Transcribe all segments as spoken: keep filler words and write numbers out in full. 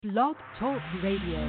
Blog Talk Radio.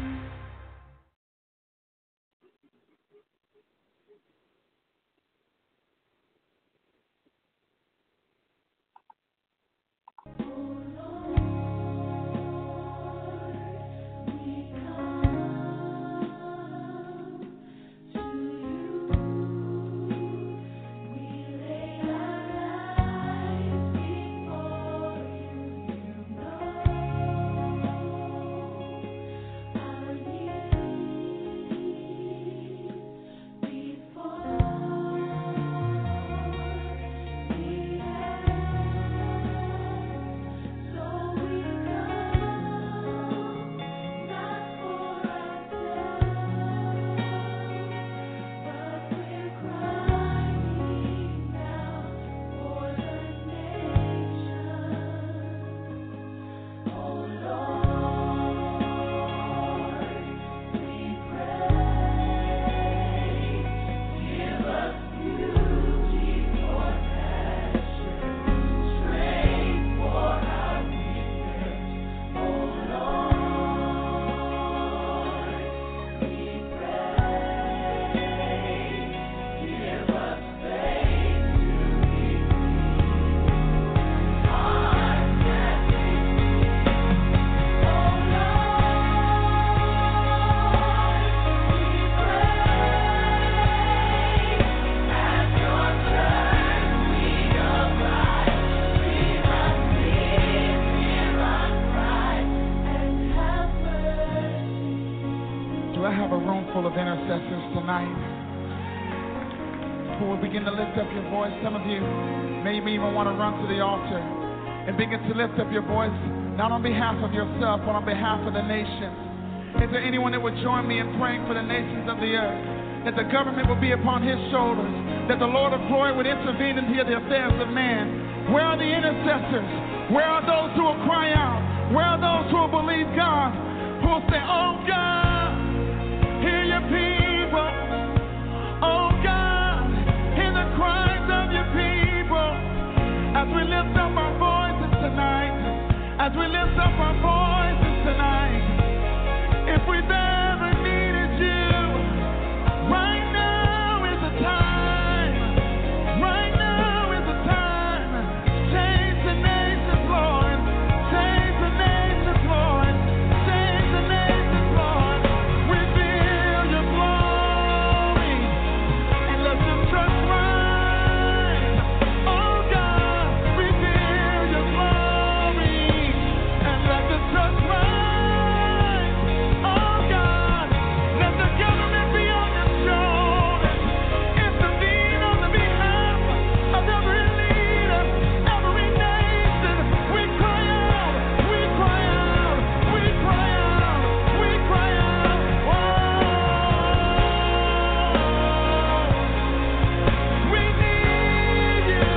Lift up your voice, not on behalf of yourself, but on behalf of the nations. Is there anyone that would join me in praying for the nations of the earth? That the government will be upon his shoulders, that the Lord of glory would intervene into the affairs of man. Where are the intercessors? Where are those who will cry out? Where are those who will believe God? Who will say, oh God, hear your people. Oh God, hear the cries of your people. As we lift up our voices tonight, as we lift up our voices tonight, if we've ever needed you, right now is the time, right now is the time. Change the nations, Lord, change the nations, Lord, change the nations, Lord. Reveal your glory and let your church rise. Oh God, reveal your glory and let the church rise. Oh God, let the government be on your shoulders. Intervene on the behalf of every leader, every nation. We cry out, we cry out, we cry out, we cry out. Oh, we need you.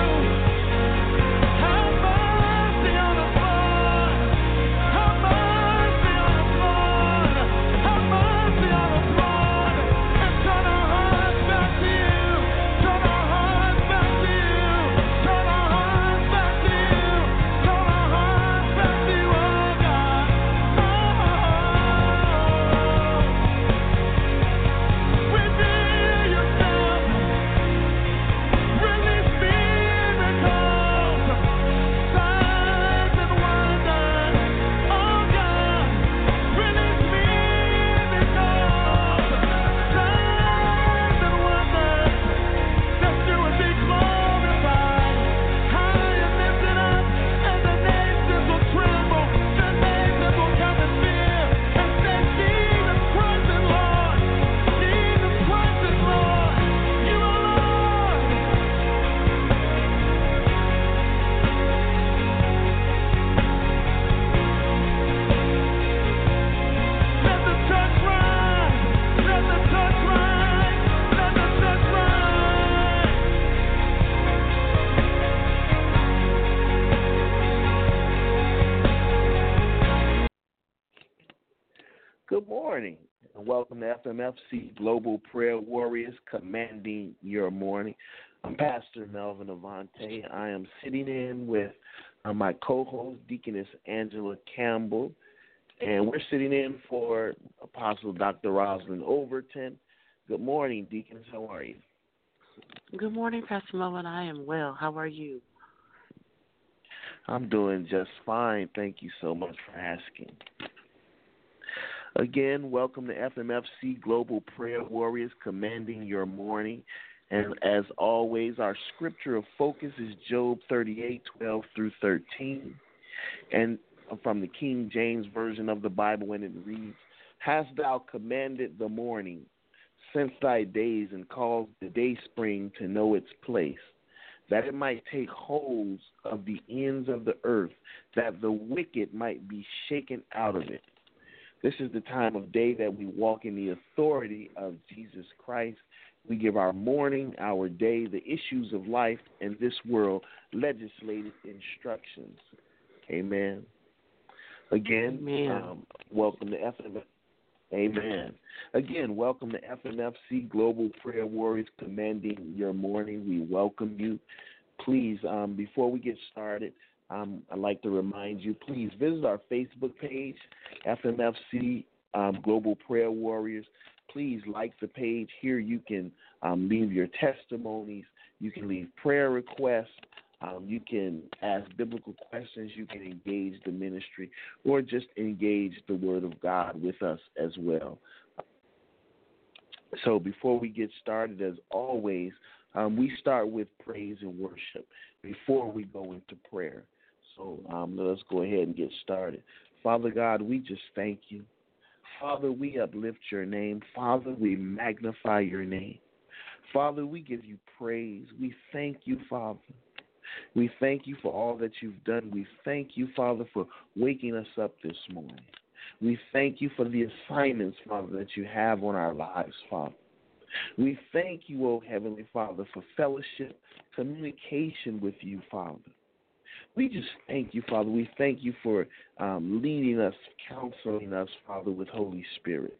Have mercy on us, Lord. Have mercy on us, Lord. Have mercy on us, Lord. And turn our hearts back to you. Turn our hearts back to you. Turn our hearts back to you. Turn our hearts back to you, oh God. Oh, reveal yourself. Release miracles, signs and wonders. Oh God, release miracles, signs and wonders. That you would be glorified, high and lifted up, and the nations will tremble. The nations will come and fear and say, Jesus Christ is Lord. Jesus Christ is Lord. You are Lord. Let the church rise. Let the church rise. Let the church rise. Good morning, and welcome to F M F C Global Prayer Warriors, commanding your morning. I'm Pastor Melvin Avante. I am sitting in with uh, my co-host, Deaconess Angela Campbell, And we're sitting in for Apostle Doctor Rosalind Overton. Good morning, Deacons. How are you? Good morning, Pastor Melvin. I am well. How are you? I'm doing just fine. Thank you so much for asking. Again, welcome to F M F C Global Prayer Warriors, commanding your morning. And as always, our scripture of focus is Job thirty-eight, twelve through thirteen. And from the King James Version of the Bible, and it reads, Hast thou commanded the morning since thy days, and caused the day spring to know its place, that it might take hold of the ends of the earth, that the wicked might be shaken out of it. This is the time of day that we walk in the authority of Jesus Christ. We give our morning, our day, the issues of life in this world, legislative instructions. Amen. Again, Amen. Um, welcome to F M F. Amen. Again, welcome to F M F C Global Prayer Warriors, commanding your morning. We welcome you. Please, um, before we get started, um, I'd like to remind you, please visit our Facebook page, F M F C um, Global Prayer Warriors. Please like the page. Here you can um, leave your testimonies. You can leave prayer requests. Um, you can ask biblical questions. You can engage the ministry or just engage the Word of God with us as well. So before we get started, as always, um, we start with praise and worship before we go into prayer. So um, let us go ahead and get started. Father God, we just thank you. Father, we uplift your name. Father, we magnify your name. Father, we give you praise. We thank you, Father. We thank you for all that you've done. We thank you, Father, for waking us up this morning. We thank you for the assignments, Father, that you have on our lives, Father. We thank you, O Heavenly Father, for fellowship, communication with you, Father. We just thank you, Father. We thank you for um, leading us, counseling us, Father, with Holy Spirit.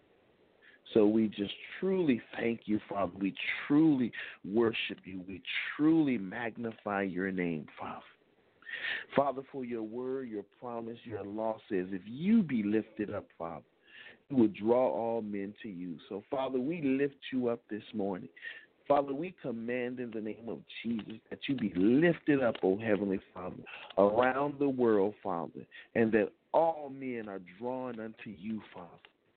So we just truly thank you, Father. We truly worship you. We truly magnify your name, Father. Father, for your word, your promise, your law says, if you be lifted up, Father, you will draw all men to you. So, Father, we lift you up this morning. Father, we command in the name of Jesus that you be lifted up, O Heavenly Father, around the world, Father, and that all men are drawn unto you, Father.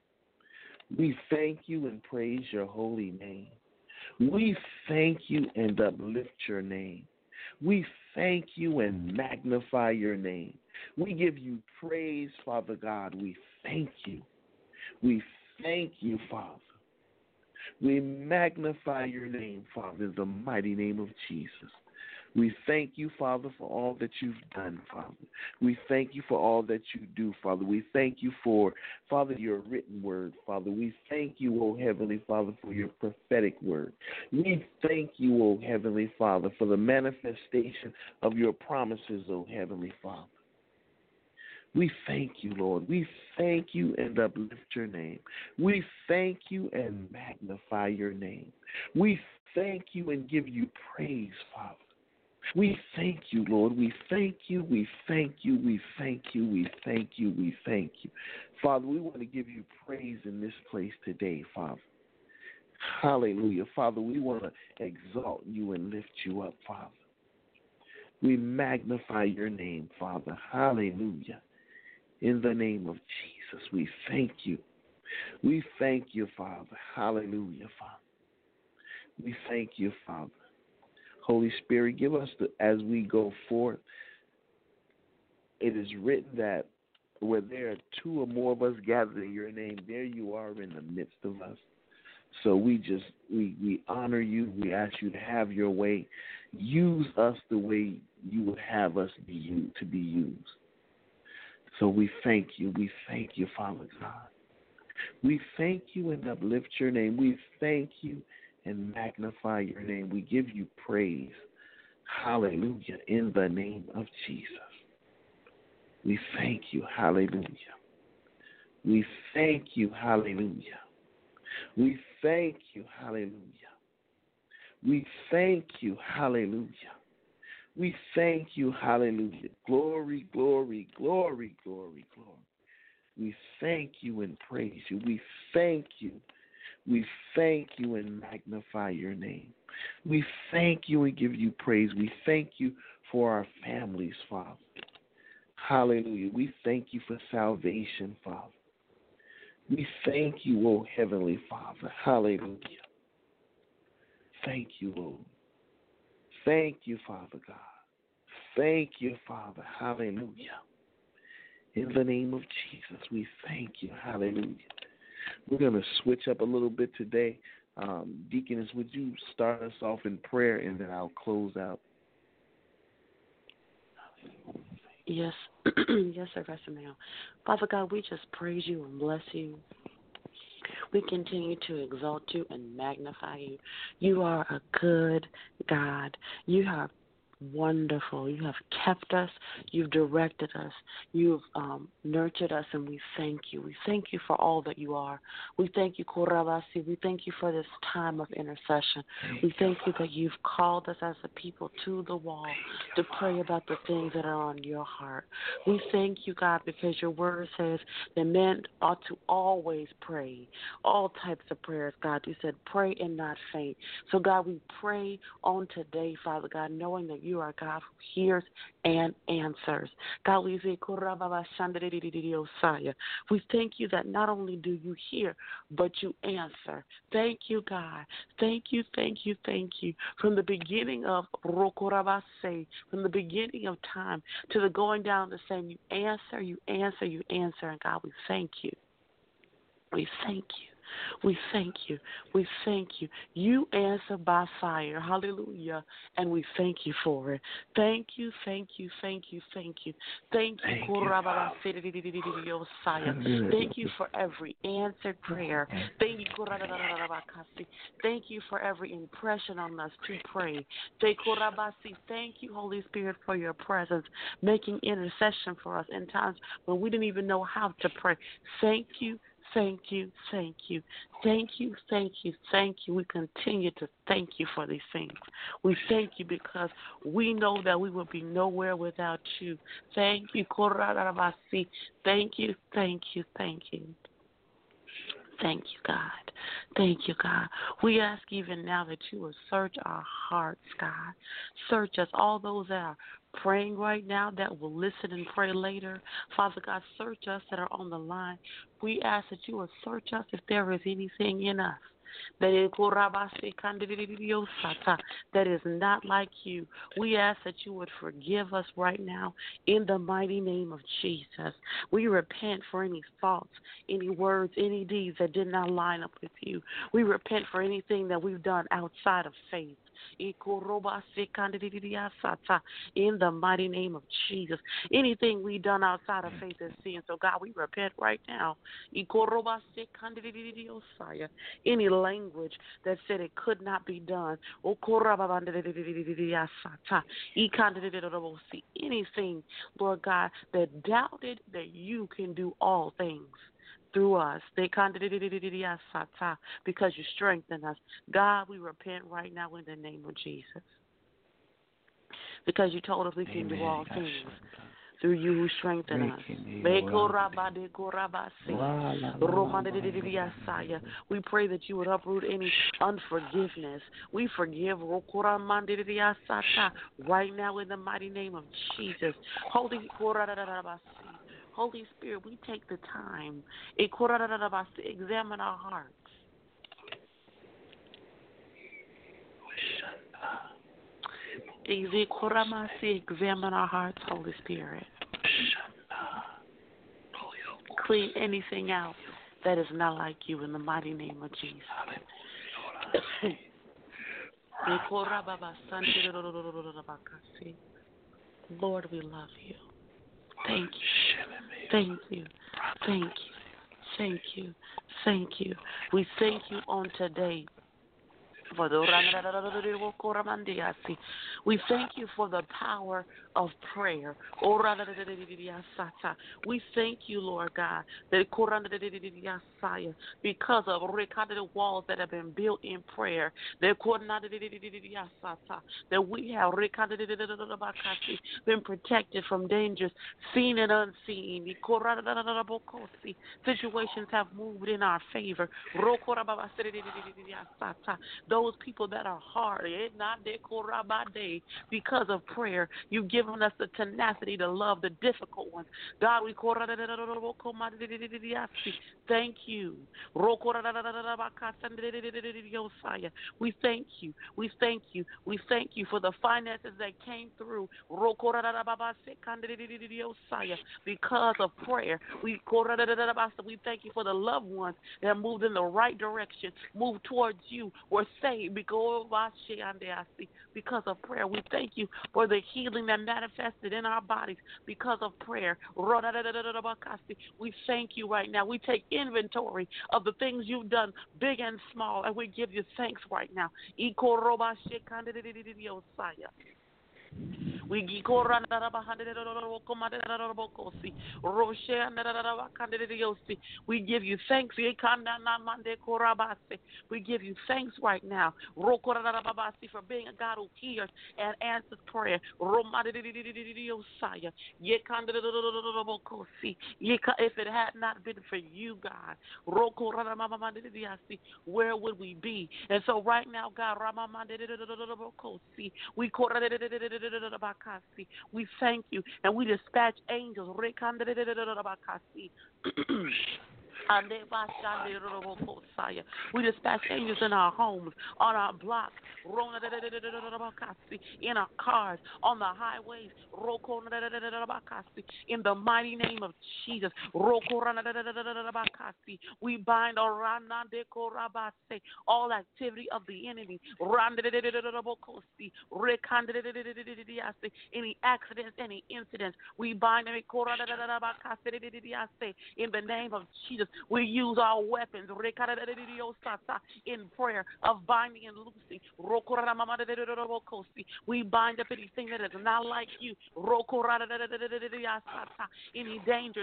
We thank you and praise your holy name. We thank you and uplift your name. We thank you and magnify your name. We give you praise, Father God. We thank you. We thank you, Father. We magnify your name, Father, in the mighty name of Jesus. We thank you, Father, for all that you've done, Father. We thank you for all that you do, Father. We thank you for, Father, your written word, Father. We thank you, O Heavenly Father, for your prophetic word. We thank you, O Heavenly Father, for the manifestation of your promises, O Heavenly Father. We thank you, Lord. We thank you and uplift your name. We thank you and magnify your name. We thank you and give you praise, Father. We thank you, Lord. We thank you. We thank you. We thank you. We thank you. We thank you. Father, we want to give you praise in this place today, Father. Hallelujah. Father, we want to exalt you and lift you up, Father. We magnify your name, Father. Hallelujah. In the name of Jesus, we thank you. We thank you, Father. Hallelujah, Father. We thank you, Father. Holy Spirit, give us, the, as we go forth, it is written that where there are two or more of us gathered in your name, there you are in the midst of us. So we just, we, we honor you. We ask you to have your way. Use us the way you would have us be used, to be used. So we thank you. We thank you, Father God. We thank you and uplift your name. We thank you and magnify your name. We give you praise. Hallelujah. In the name of Jesus. We thank you. Hallelujah. We thank you. Hallelujah. We thank you. Hallelujah. We thank you. Hallelujah. We thank you. Hallelujah. Glory, glory, glory, glory, glory. We thank you and praise you. We thank you. We thank you and magnify your name. We thank you and give you praise. We thank you for our families, Father. Hallelujah. We thank you for salvation, Father. We thank you, O Heavenly Father. Hallelujah. Thank you, Lord. Thank you, Father God. Thank you, Father. Hallelujah. In the name of Jesus, we thank you. Hallelujah. We're going to switch up a little bit today. Um, Deaconess, would you start us off in prayer, and then I'll close out? Yes. Yes, sir, Pastor Mel. Father God, we just praise you and bless you. We continue to exalt you and magnify you. You are a good God. You are wonderful. You have kept us. You've directed us. You've um, nurtured us, and we thank you. We thank you for all that you are. We thank you, Korabasi. We thank you for this time of intercession. We thank you that you've called us as a people to the wall to pray about the things that are on your heart. We thank you, God, because your word says that men ought to always pray, all types of prayers, God. You said pray and not faint. So, God, we pray on today, Father God, knowing that you are God who hears and answers. God, we say, we thank you that not only do you hear, but you answer. Thank you, God. Thank you, thank you, thank you. From the beginning of from the beginning of time to the going down the same, you answer, you answer, you answer. And God, we thank you. We thank you. We thank you. We thank you. You answer by fire. Hallelujah. And we thank you for it. Thank you, thank you, thank you, thank you. Thank you. Thank you, thank you for every answered prayer. Thank you. Thank you for every impression on us to pray. Thank you, Holy Spirit, for your presence, making intercession for us in times when we didn't even know how to pray. Thank you. Thank you, thank you, thank you, thank you, thank you. We continue to thank you for these things. We thank you because we know that we will be nowhere without you. Thank you, thank you, thank you, thank you. Thank you, God. Thank you, God. We ask even now that you will search our hearts, God. Search us, all those that are praying right now that will listen and pray later. Father God, search us that are on the line. We ask that you will search us if there is anything in us that is not like you. We ask that you would forgive us right now in the mighty name of Jesus. We repent for any thoughts, any words, any deeds that did not line up with you. We repent for anything that we've done outside of faith. In the mighty name of Jesus. Anything we done outside of faith is sin. So God, we repent right now. Any language that said it could not be done. Anything, Lord God, that doubted that you can do all things through us, because you strengthen us. God, we repent right now in the name of Jesus. Because you told us we can do all things through you who strengthen us. We pray that you would uproot any unforgiveness. We forgive right now in the mighty name of Jesus. Holy Holy Spirit, we take the time to examine our hearts. Examine our hearts, Holy Spirit. Clean anything out that is not like you in the mighty name of Jesus. Lord, we love you. Thank you. Thank you. Thank you. Thank you. Thank you. We thank you on today For the we thank you for the power of prayer. We thank you, Lord God, that because of the walls that have been built in prayer, that we have been protected from dangers seen and unseen. Situations have moved in our favor. Those people that are hard, because of prayer, you've given us the tenacity to love the difficult ones. God, we thank you. We thank you. We thank you. We thank you for the finances that came through because of prayer. We we thank you for the loved ones that moved in the right direction, moved towards you, were saved because of prayer. We thank you for the healing that manifested in our bodies because of prayer. We thank you right now. We take inventory of the things you've done, big and small, and we give you thanks right now. We we give you thanks. We give you thanks right now for being a God who hears and answers prayer. If it had not been for you, God, where would we be? And so right now, God, we we thank you and we dispatch angels. We dispatch angels in our homes, on our blocks, in our cars, on the highways, in the mighty name of Jesus. We bind all activity of the enemy, any accidents, any incidents. We bind them in the name of Jesus. We use our weapons in prayer of binding and loosing. We bind up anything that is not like you. Any dangers.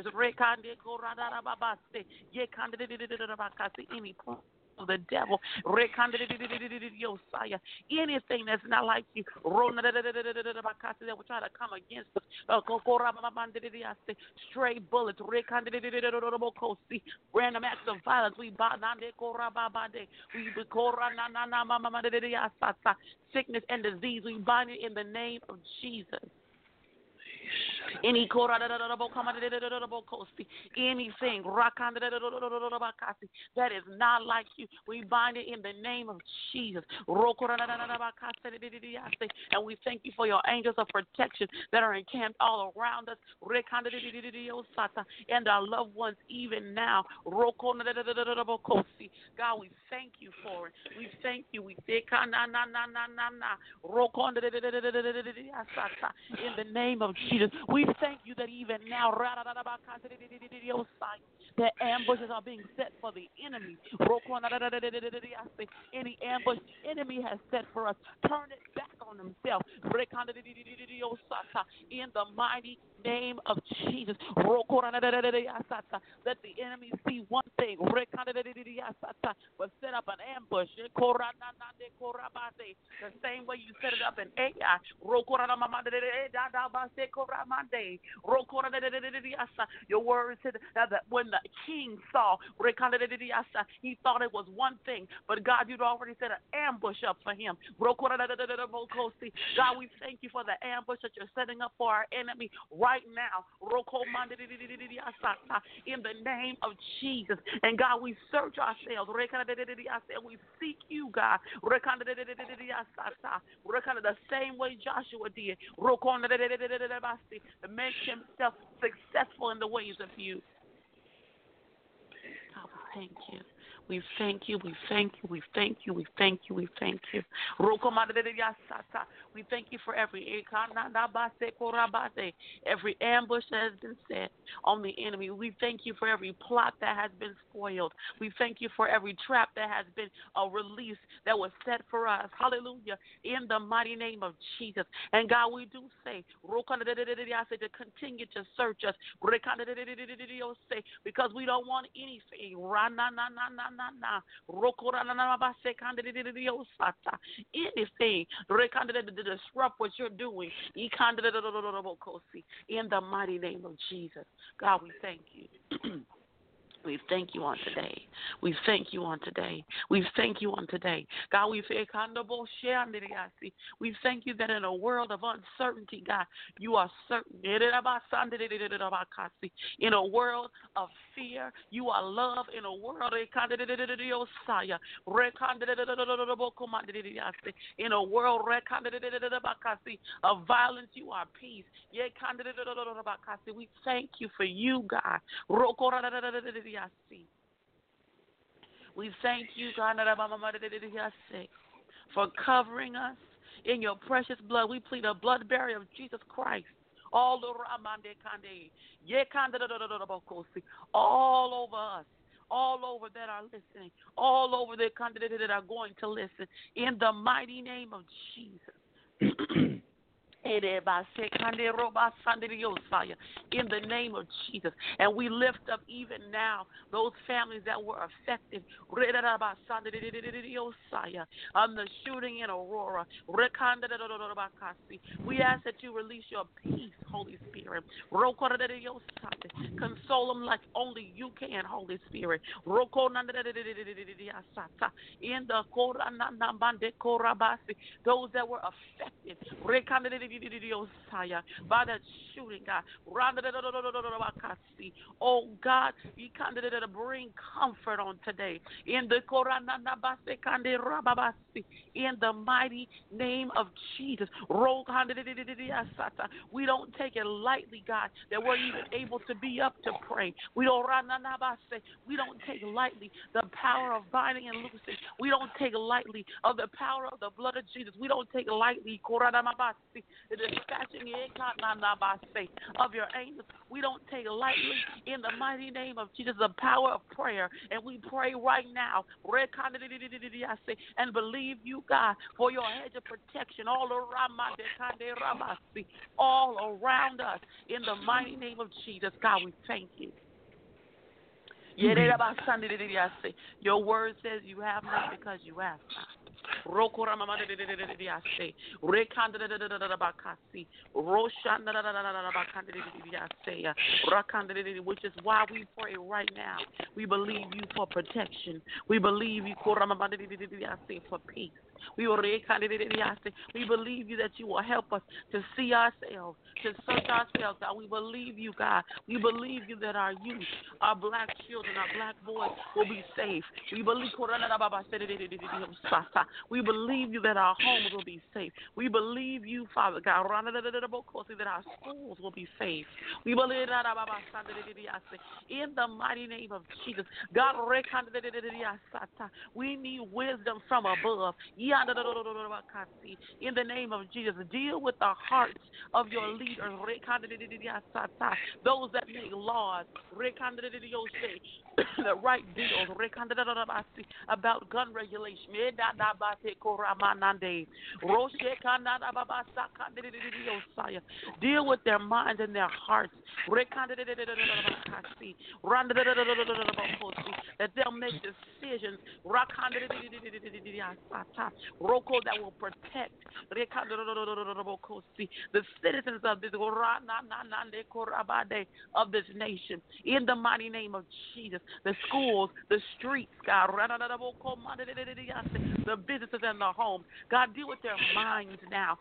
Any of the devil, anything that's not like you, that will try to come against us, stray bullets, random acts of violence, we sickness and disease, we bind it in the name of Jesus. Any anything that is not like you, we bind it in the name of Jesus. And we thank you for your angels of protection that are encamped all around us and our loved ones even now. God, we thank you for it. We thank you. We thank in the name of Jesus. We thank you that even now, the ambushes are being set for the enemy. Any ambush the enemy has set for us, turn it back on himself. In the mighty name of Jesus. Let the enemy see one thing, but set up an ambush. The same way you set it up in A I. Your word said that when the king saw, he thought it was one thing, but God, you'd already set an ambush up for him. God, we thank you for the ambush that you're setting up for our enemy right now. In the name of Jesus. And God, we search ourselves. We seek you, God. The same way Joshua did. To make himself successful in the ways of you. God, we thank you. We thank you, we thank you, we thank you, we thank you, we thank you. We thank you for every every ambush that has been set on the enemy. We thank you for every plot that has been spoiled. We thank you for every trap that has been uh, released that was set for us. Hallelujah. In the mighty name of Jesus. And God, we do say, to continue to search us because we don't want anything. Anything to disrupt what you're doing. In the mighty name of Jesus. God, we thank you. We thank you on today. We thank you on today. We thank you on today. God, we thank we thank you that in a world of uncertainty, God, you are certain. In a world of fear, you are love. In a world in a world of violence, you are peace. We thank you for you, God. We thank you, God, for covering us in your precious blood. We plead the blood barrier of Jesus Christ all over all over us, all over that are listening, all over the candidates that are going to listen, in the mighty name of Jesus. In the name of Jesus. And we lift up even now those families that were affected on the shooting in Aurora. We ask that you release your peace, Holy Spirit. Console them like only you can, Holy Spirit. In the those that were affected by that shooting, God. Oh God, you to bring comfort on today. In the in the mighty name of Jesus. We don't take it lightly, God, that we're even able to be up to pray. We don't we don't take lightly the power of binding and loosing. We don't take lightly of the power of the blood of Jesus. We don't take lightly the dispatching of your angels. We don't take lightly in the mighty name of Jesus the power of prayer. And we pray right now and believe you, God, for your hedge of protection all around all around us in the mighty name of Jesus. God, we thank you. Your word says you have not because you ask not. Which is why we pray right now. We believe you for protection. We believe you for peace. We we believe you that you will help us to see ourselves, to search ourselves, God. We believe you, God. We believe you that our youth, our black children, our black boys will be safe. We believe we believe you that our homes will be safe. We believe you, Father God, that our schools will be safe. We believe that in the mighty name of Jesus. God, we need wisdom from above. In the name of Jesus, deal with the hearts of your leaders, those that make laws, the right deals about gun regulation. Deal with their minds and their hearts. That they'll make decisions that will protect the citizens of this of this nation. In the mighty name of Jesus, the schools, the streets, God, the businesses and the homes. God, deal with their minds now.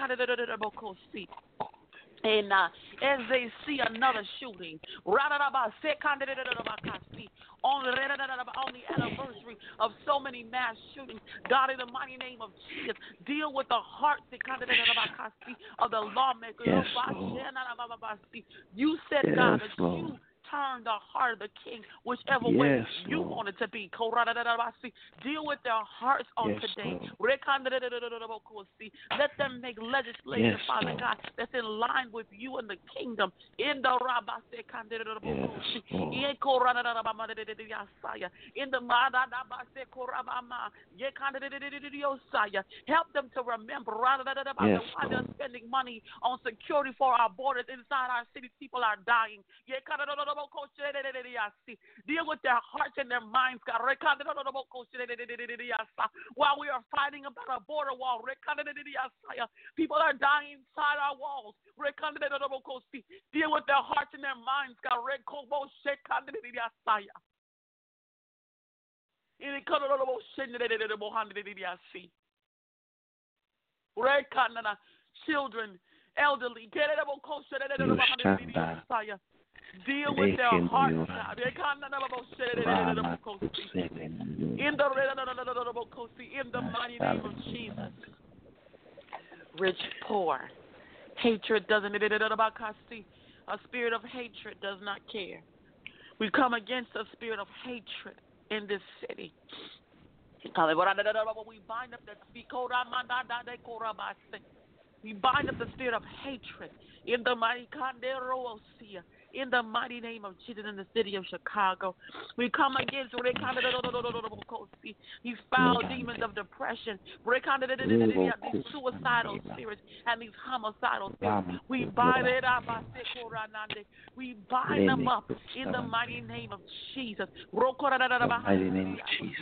And uh, as they see another shooting, on the, on the anniversary of so many mass shootings, God, in the mighty name of Jesus, deal with the hearts of the lawmakers. Yes, you said, yes, God, that Lord. you turn the heart of the king whichever Yes, way you Lord. want it to be. Deal with their hearts on Yes, today. Lord. Let them make legislation, Yes, Father Lord. God, that's in line with you and the kingdom. In the Yes, in the help them to remember rather than about Yes, why they're Lord. spending money on security for our borders inside our city. People are dying. Deal with their hearts and their minds, God. While we are fighting about a border wall, people are dying inside our walls. Deal with their hearts and their minds, God. Children, elderly, deal with their hearts, God. In the in the mighty name of Jesus. Rich, poor, hatred doesn't. A spirit of hatred does not care. We come against a spirit of hatred in this city. We bind up that we bind up the spirit of hatred in the mighty in the mighty name of Jesus in the city of Chicago. We come against these foul demons of depression, these suicidal spirits and these homicidal spirits. We bind it up. We bind them up in the mighty name of Jesus. Mighty name of Jesus.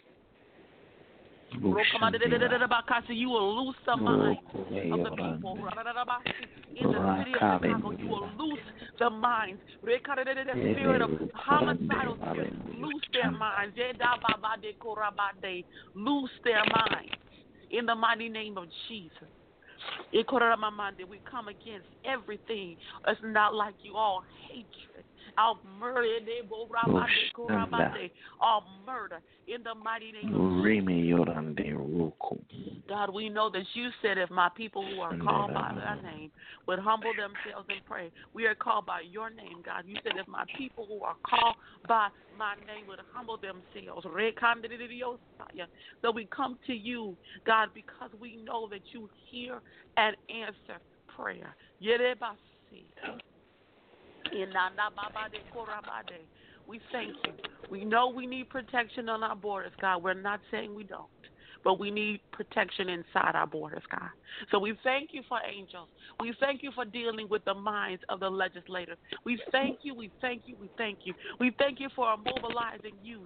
You will lose the mind of the people. In the city of Chicago, you will lose the minds. The spirit of homicidal spirits, lose their minds. Lose their minds. In the mighty name of Jesus. We come against everything that's not like you, all hatred, all murder, all murder in the mighty name of Jesus. God, we know that you said if my people who are called by thy name would humble themselves and pray. We are called by your name, God. You said if my people who are called by my name would humble themselves. So we come to you, God, because we know that you hear and answer prayer. We thank you. We know we need protection on our borders, God. We're not saying we don't, but we need protection inside our borders, God. So we thank you for angels. We thank you for dealing with the minds of the legislators. We thank you, we thank you, we thank you. We thank you for mobilizing youth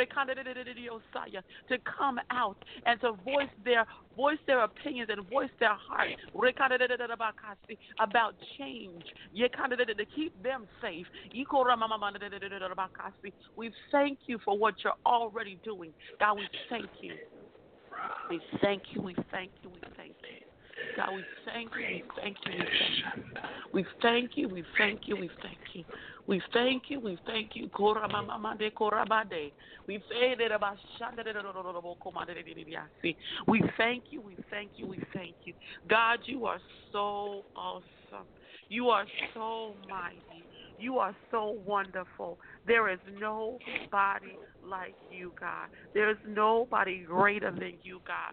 to come out and to voice their voice their opinions and voice their heart about change, to keep them safe. We thank you for what you're already doing. God, we thank you. We thank you, we thank you, we thank you. God, we thank you, we thank you, we thank you. We thank you, we thank you, we thank you. We thank you, we thank you. We thank you, we thank you, we thank you. God, you are so awesome. You are so mighty. You are so wonderful. There is nobody like you, God. There is nobody greater than you, God.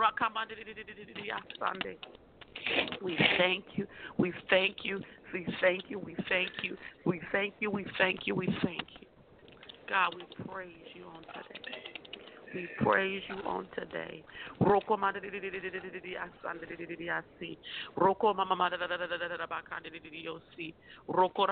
We thank you. We thank you. We thank you. We thank you. We thank you. We thank you. We thank you. God, we praise you on today. We praise you on today. Roko mama Roko mama Roko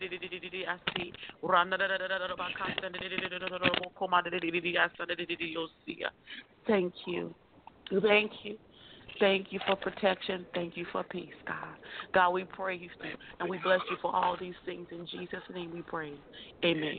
Thank you. Thank you. Thank you for protection. Thank you for peace, God. God, we praise you and we bless you for all these things. In Jesus' name we pray. Amen.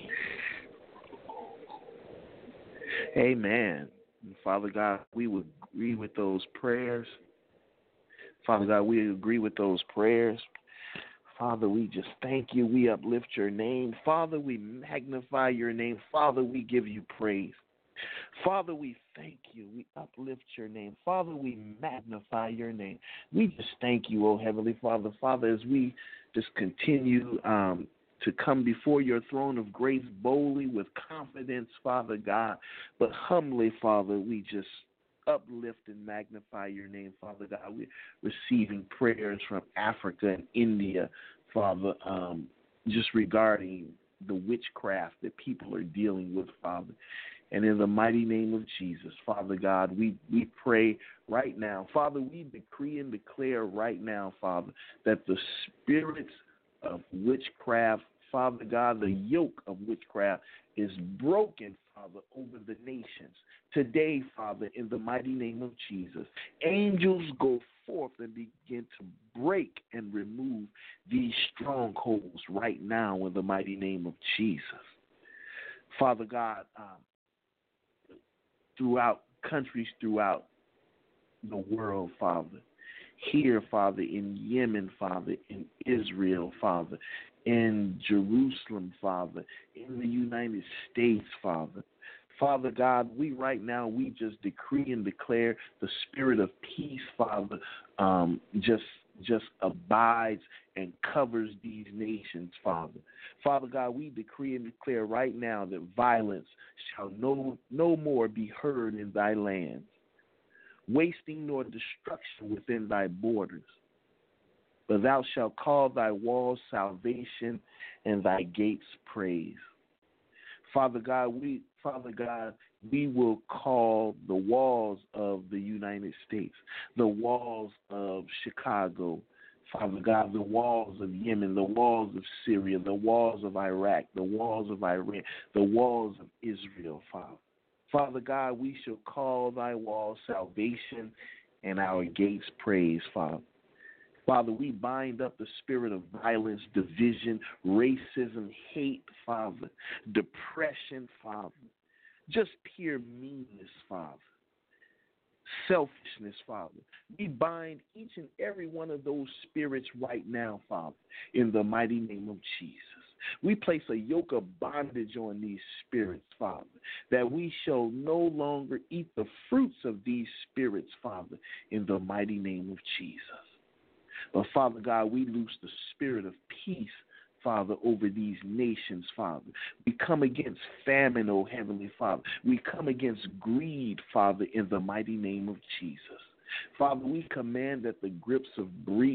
Amen. Father God, we would agree with those prayers. Father God, we agree with those prayers. Father, we just thank you. We uplift your name. Father, we magnify your name. Father, we give you praise. Father, we thank you. We uplift your name. Father, we magnify your name. We just thank you, oh Heavenly Father. Father, as we just continue um, to come before your throne of grace boldly with confidence, Father God, but humbly, Father, we just uplift and magnify your name, Father God. We're receiving prayers from Africa and India, Father, um, just regarding the witchcraft that people are dealing with, Father. And in the mighty name of Jesus, Father God, we, we pray right now. Father, we decree and declare right now, Father, that the spirits of witchcraft, Father God, the yoke of witchcraft is broken, Father, over the nations. Today, Father, in the mighty name of Jesus, angels go forth and begin to break and remove these strongholds right now in the mighty name of Jesus. Father God, um, throughout countries throughout the world, Father, here, Father, in Yemen, Father, in Israel, Father, in Jerusalem, Father, in the United States, Father. Father God, we right now, we just decree and declare the spirit of peace, Father, um, just just abides and covers these nations, Father. Father God, we decree and declare right now that violence shall no, no more be heard in thy land, wasting nor destruction within thy borders. But thou shalt call thy walls salvation and thy gates praise. Father God, we Father God, we will call the walls of the United States, the walls of Chicago, Father God, the walls of Yemen, the walls of Syria, the walls of Iraq, the walls of Iran, the walls of Israel, Father. Father God, we shall call thy walls salvation and our gates praise, Father. Father, we bind up the spirit of violence, division, racism, hate, Father, depression, Father, just pure meanness, Father, selfishness, Father. We bind each and every one of those spirits right now, Father, in the mighty name of Jesus. We place a yoke of bondage on these spirits, Father, that we shall no longer eat the fruits of these spirits, Father, in the mighty name of Jesus. But, Father God, we loose the spirit of peace, Father, over these nations, Father. We come against famine, oh Heavenly Father. We come against greed, Father, in the mighty name of Jesus. Father, we command that the grips of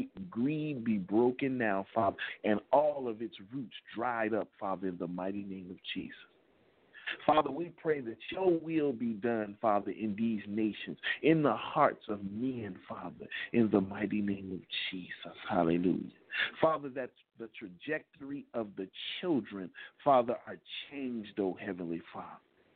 greed be broken now, Father, and all of its roots dried up, Father, in the mighty name of Jesus. Father, we pray that your will be done, Father, in these nations, in the hearts of men, Father, in the mighty name of Jesus. Hallelujah. Father, that the trajectory of the children, Father, are changed, oh Heavenly Father.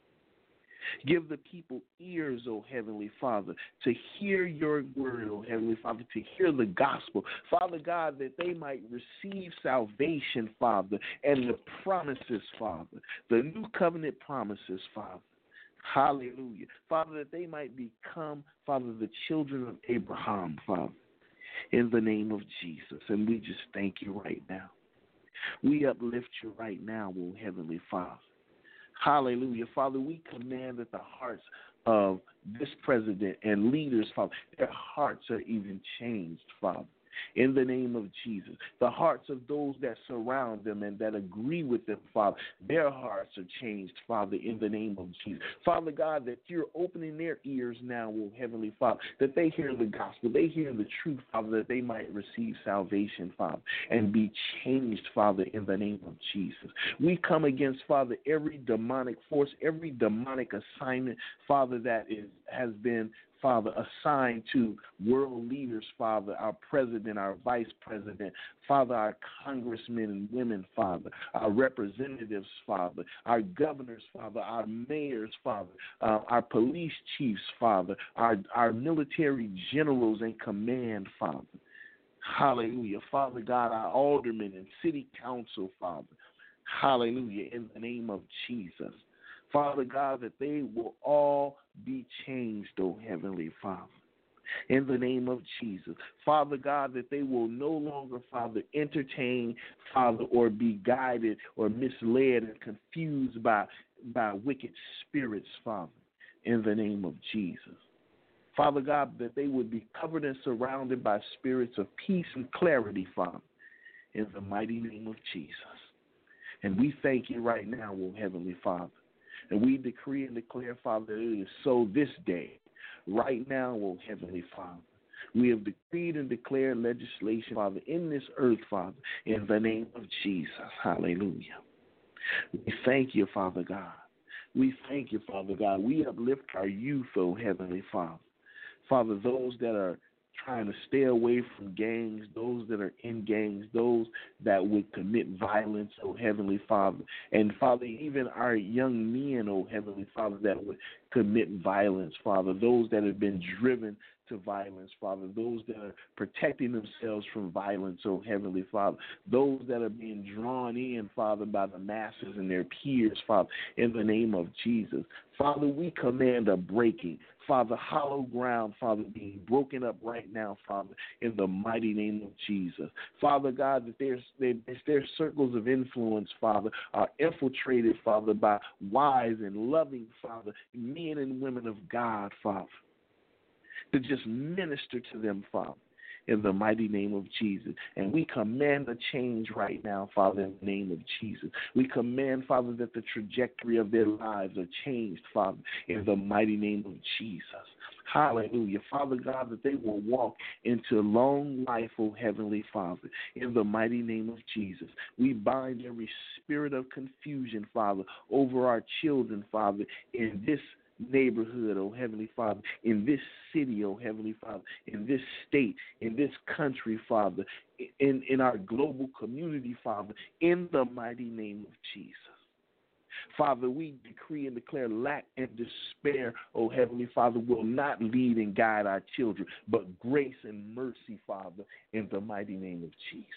Give the people ears, oh Heavenly Father, to hear your word, oh Heavenly Father, to hear the gospel. Father God, that they might receive salvation, Father, and the promises, Father, the new covenant promises, Father. Hallelujah. Father, that they might become, Father, the children of Abraham, Father, in the name of Jesus. And we just thank you right now. We uplift you right now, oh Heavenly Father. Hallelujah. Father, we command that the hearts of this president and leaders, Father, their hearts are even changed, Father, in the name of Jesus. The hearts of those that surround them and that agree with them, Father, their hearts are changed, Father, in the name of Jesus. Father God, that you're opening their ears now, oh Heavenly Father, that they hear the gospel, they hear the truth, Father, that they might receive salvation, Father, and be changed, Father, in the name of Jesus. We come against, Father, every demonic force, every demonic assignment, Father, that is has been, Father, assigned to world leaders, Father, our president, our vice president, Father, our congressmen and women, Father, our representatives, Father, our governors, Father, our mayors, Father, uh, our police chiefs, Father, our, our military generals in command, Father. Hallelujah. Father God, our aldermen and city council, Father. Hallelujah. In the name of Jesus. Father God, that they will all be changed, oh Heavenly Father, in the name of Jesus. Father God, that they will no longer, Father, entertain, Father, or be guided or misled and confused by, by wicked spirits, Father, in the name of Jesus. Father God, that they would be covered and surrounded by spirits of peace and clarity, Father, in the mighty name of Jesus. And we thank you right now, O Heavenly Father. And we decree and declare, Father, that it is so this day, right now, O Heavenly Father. We have decreed and declared legislation, Father, in this earth, Father, in the name of Jesus. Hallelujah. We thank you, Father God. We thank you, Father God. We uplift our youth, O Heavenly Father. Father, those that are trying to stay away from gangs, those that are in gangs, those that would commit violence, oh Heavenly Father. And Father, even our young men, oh Heavenly Father, that would commit violence, Father, those that have been driven to violence, Father, those that are protecting themselves from violence, oh Heavenly Father, those that are being drawn in, Father, by the masses and their peers, Father, in the name of Jesus. Father, we command a breaking, Father, hollow ground, Father, being broken up right now, Father, in the mighty name of Jesus. Father God, that there's, their circles of influence, Father, are infiltrated, Father, by wise and loving, Father, men and women of God, Father, to just minister to them, Father, in the mighty name of Jesus. And we command a change right now, Father, in the name of Jesus. We command, Father, that the trajectory of their lives are changed, Father, in the mighty name of Jesus. Hallelujah. Father God, that they will walk into long life, O Heavenly Father, in the mighty name of Jesus. We bind every spirit of confusion, Father, over our children, Father, in this neighborhood, oh Heavenly Father, in this city, oh Heavenly Father, in this state, in this country, Father, in, in our global community, Father, in the mighty name of Jesus. Father, we decree and declare lack and despair, oh Heavenly Father, will not lead and guide our children, but grace and mercy, Father, in the mighty name of Jesus.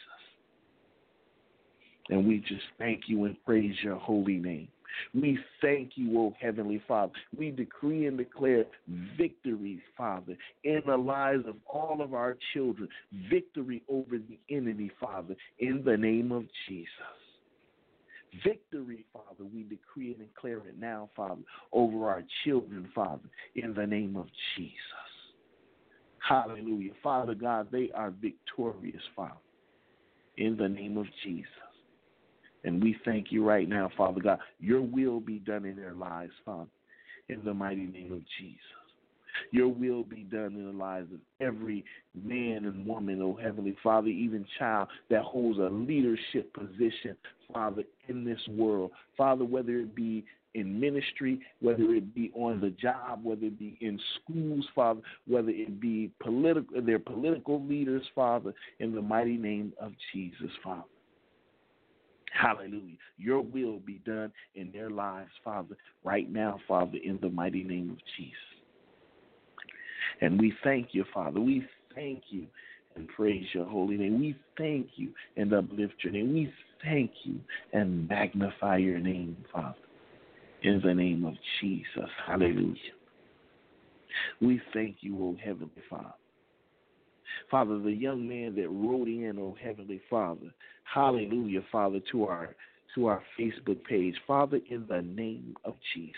And we just thank you and praise your holy name. We thank you, O Heavenly Father. We decree and declare victory, Father, in the lives of all of our children, victory over the enemy, Father, in the name of Jesus. Victory, Father, we decree and declare it now, Father, over our children, Father, in the name of Jesus. Hallelujah. Father God, they are victorious, Father, in the name of Jesus. And we thank you right now, Father God. Your will be done in their lives, Father, in the mighty name of Jesus. Your will be done in the lives of every man and woman, oh Heavenly Father, even child that holds a leadership position, Father, in this world. Father, whether it be in ministry, whether it be on the job, whether it be in schools, Father, whether it be political, their political leaders, Father, in the mighty name of Jesus, Father. Hallelujah. Your will be done in their lives, Father, right now, Father, in the mighty name of Jesus. And we thank you, Father. We thank you and praise your holy name. We thank you and uplift your name. We thank you and magnify your name, Father, in the name of Jesus. Hallelujah. We thank you, O Heavenly Father. Father, the young man that wrote in, oh Heavenly Father, hallelujah, Father, to our to our Facebook page, Father, in the name of Jesus,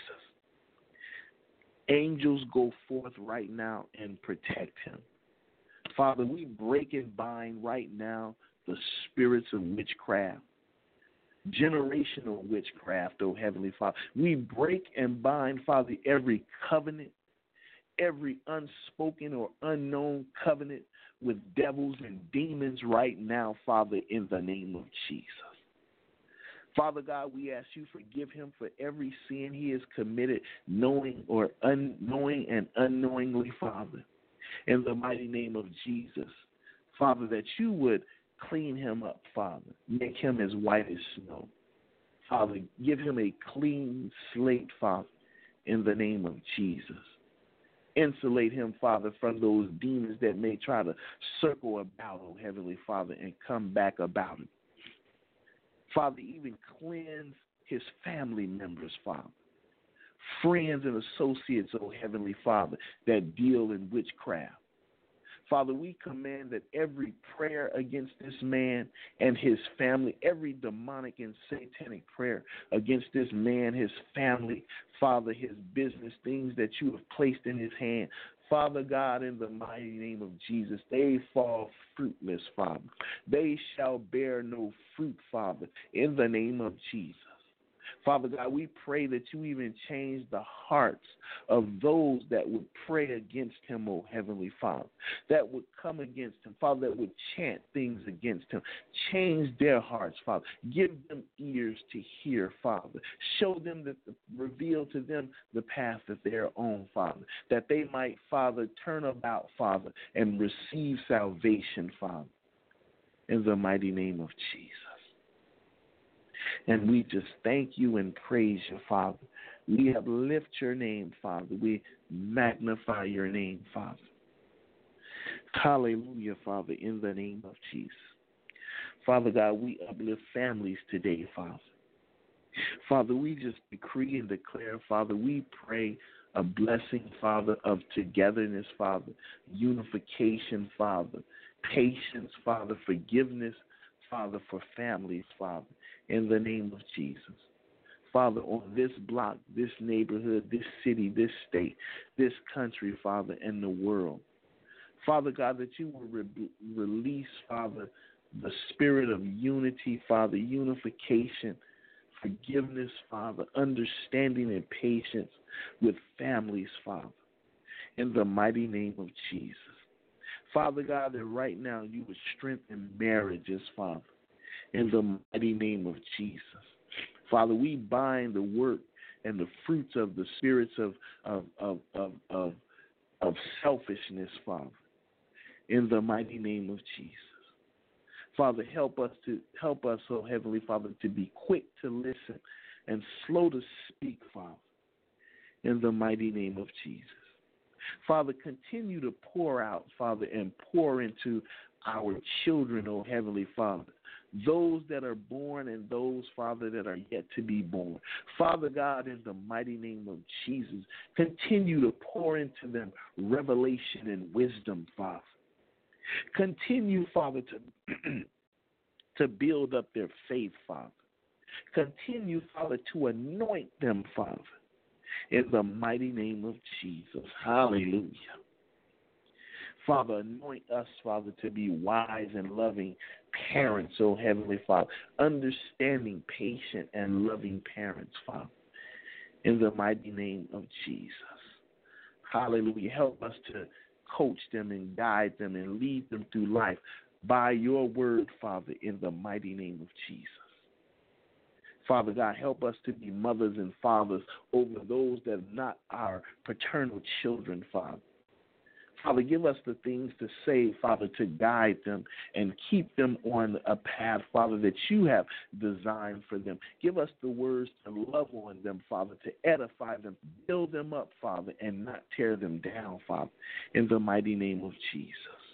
angels go forth right now and protect him. Father, we break and bind right now the spirits of witchcraft, generational witchcraft, oh Heavenly Father. We break and bind, Father, every covenant, every unspoken or unknown covenant with devils and demons right now, Father, in the name of Jesus. Father God, we ask you forgive him for every sin he has committed, knowing or unknowing and unknowingly, Father, in the mighty name of Jesus. Father, that you would clean him up, Father, make him as white as snow. Father, give him a clean slate, Father, in the name of Jesus. Insulate him, Father, from those demons that may try to circle about, oh Heavenly Father, and come back about him. Father, even cleanse his family members, Father, friends and associates, oh Heavenly Father, that deal in witchcraft. Father, we command that every prayer against this man and his family, every demonic and satanic prayer against this man, his family, Father, his business, things that you have placed in his hand, Father God, in the mighty name of Jesus, they fall fruitless, Father. They shall bear no fruit, Father, in the name of Jesus. Father God, we pray that you even change the hearts of those that would pray against him, oh Heavenly Father, that would come against him, Father, that would chant things against him. Change their hearts, Father. Give them ears to hear, Father. Show them, that reveal to them the path that they are on, Father, that they might, Father, turn about, Father, and receive salvation, Father, in the mighty name of Jesus. And we just thank you and praise you, Father. We have lifted your name, Father. We magnify your name, Father. Hallelujah, Father, in the name of Jesus. Father God, we uplift families today, Father. Father, we just decree and declare, Father, we pray a blessing, Father, of togetherness, Father, unification, Father, patience, Father, forgiveness, Father, for families, Father, in the name of Jesus. Father, on this block, this neighborhood, this city, this state, this country, Father, and the world. Father God, that you will re- release, Father, the spirit of unity, Father, unification, forgiveness, Father, understanding and patience with families, Father, in the mighty name of Jesus. Father God, that right now you would strengthen marriages, Father, in the mighty name of Jesus. Father, we bind the work and the fruits of the spirits of of of of of, of selfishness, Father, in the mighty name of Jesus. Father, help us to help us, oh Heavenly Father, to be quick to listen and slow to speak, Father, in the mighty name of Jesus. Father, continue to pour out, Father, and pour into our children, oh Heavenly Father, those that are born and those, Father, that are yet to be born. Father God, in the mighty name of Jesus, continue to pour into them revelation and wisdom, Father. Continue, Father, to, to build up their faith, Father. Continue, Father, to anoint them, Father, in the mighty name of Jesus. Hallelujah. Father, anoint us, Father, to be wise and loving parents, oh Heavenly Father, understanding, patient, and loving parents, Father, in the mighty name of Jesus. Hallelujah. Help us to coach them and guide them and lead them through life by your word, Father, in the mighty name of Jesus. Father God, help us to be mothers and fathers over those that are not our paternal children, Father. Father, give us the things to say, Father, to guide them and keep them on a path, Father, that you have designed for them. Give us the words to love on them, Father, to edify them, build them up, Father, and not tear them down, Father, in the mighty name of Jesus.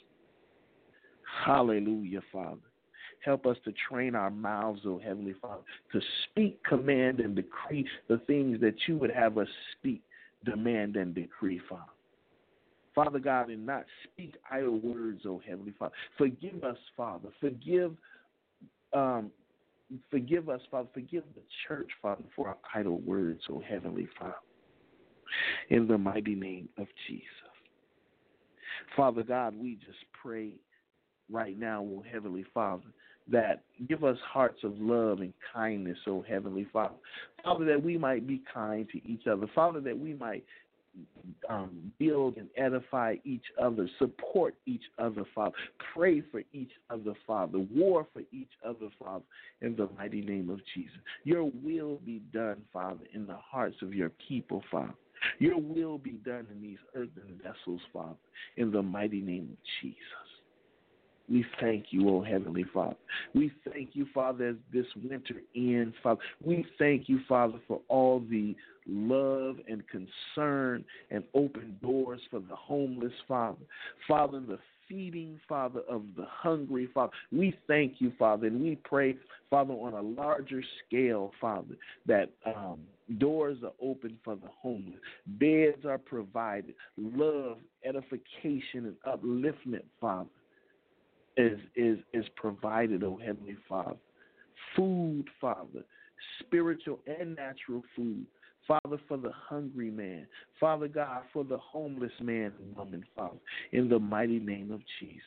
Hallelujah, Father. Help us to train our mouths, oh Heavenly Father, to speak, command, and decree the things that you would have us speak, demand, and decree, Father. Father God, and not speak idle words, oh Heavenly Father. Forgive us, Father. Forgive um, forgive us, Father. Forgive the church, Father, for our idle words, oh Heavenly Father. In the mighty name of Jesus. Father God, we just pray right now, oh Heavenly Father, that give us hearts of love and kindness, oh Heavenly Father. Father, that we might be kind to each other. Father, that we might Um, build and edify each other, support each other, Father. Pray for each other, Father. War for each other, Father, in the mighty name of Jesus. Your will be done, Father, in the hearts of your people, Father. Your will be done in these earthen vessels, Father, in the mighty name of Jesus. We thank you, oh Heavenly Father. We thank you, Father, as this winter ends, Father. We thank you, Father, for all the love and concern and open doors for the homeless, Father. Father, the feeding, Father, of the hungry, Father. We thank you, Father, and we pray, Father, on a larger scale, Father, that um, doors are open for the homeless. Beds are provided. Love, edification, and upliftment, Father, is, is, is provided, oh Heavenly Father. Food, Father, spiritual and natural food. Father, for the hungry man. Father God, for the homeless man and woman, Father, in the mighty name of Jesus.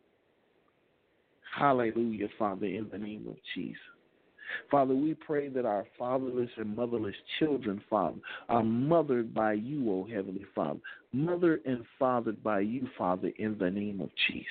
Hallelujah, Father, in the name of Jesus. Father, we pray that our fatherless and motherless children, Father, are mothered by you, O Heavenly Father. Mothered and fathered by you, Father, in the name of Jesus.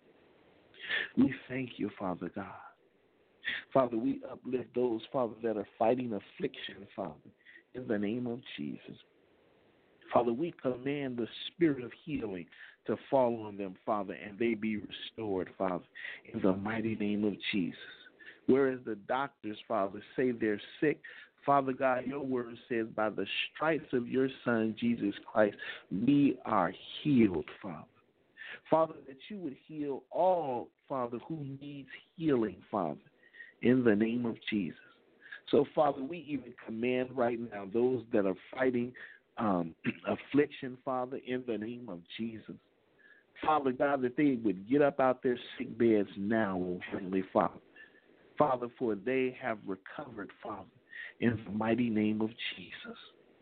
We thank you, Father God. Father, we uplift those, Father, that are fighting affliction, Father, in the name of Jesus. Father, we command the spirit of healing to fall on them, Father, and they be restored, Father, in the mighty name of Jesus. Whereas the doctors, Father, say they're sick, Father God, your word says by the stripes of your Son, Jesus Christ, we are healed, Father. Father, that you would heal all, Father, who needs healing, Father, in the name of Jesus. So, Father, we even command right now those that are fighting um, affliction, Father, in the name of Jesus. Father God, that they would get up out their sick beds now, oh Heavenly Father. Father, for they have recovered, Father, in the mighty name of Jesus.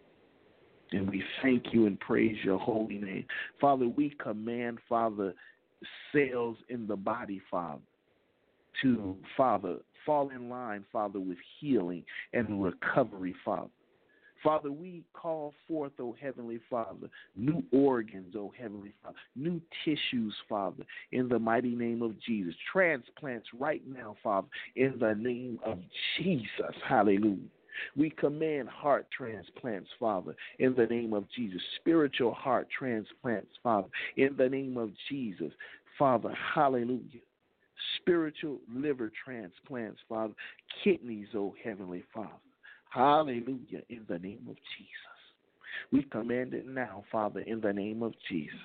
And we thank you and praise your holy name. Father, we command, Father, cells in the body, Father, to, Father, fall in line, Father, with healing and recovery, Father. Father, we call forth, oh Heavenly Father, new organs, oh Heavenly Father, new tissues, Father, in the mighty name of Jesus. Transplants right now, Father, in the name of Jesus. Hallelujah. We command heart transplants, Father, in the name of Jesus. Spiritual heart transplants, Father, in the name of Jesus. Father, hallelujah. Spiritual liver transplants, Father. Kidneys, oh Heavenly Father. Hallelujah, in the name of Jesus. We command it now, Father, in the name of Jesus.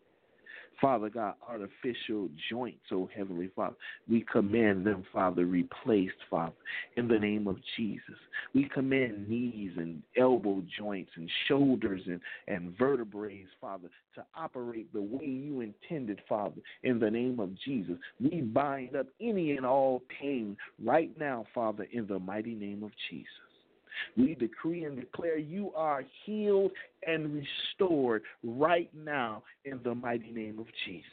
Father God, artificial joints, oh Heavenly Father, we command them, Father, replaced, Father, in the name of Jesus. We command knees and elbow joints and shoulders and, and vertebrae, Father, to operate the way you intended, Father, in the name of Jesus. We bind up any and all pain right now, Father, in the mighty name of Jesus. We decree and declare you are healed and restored right now in the mighty name of Jesus.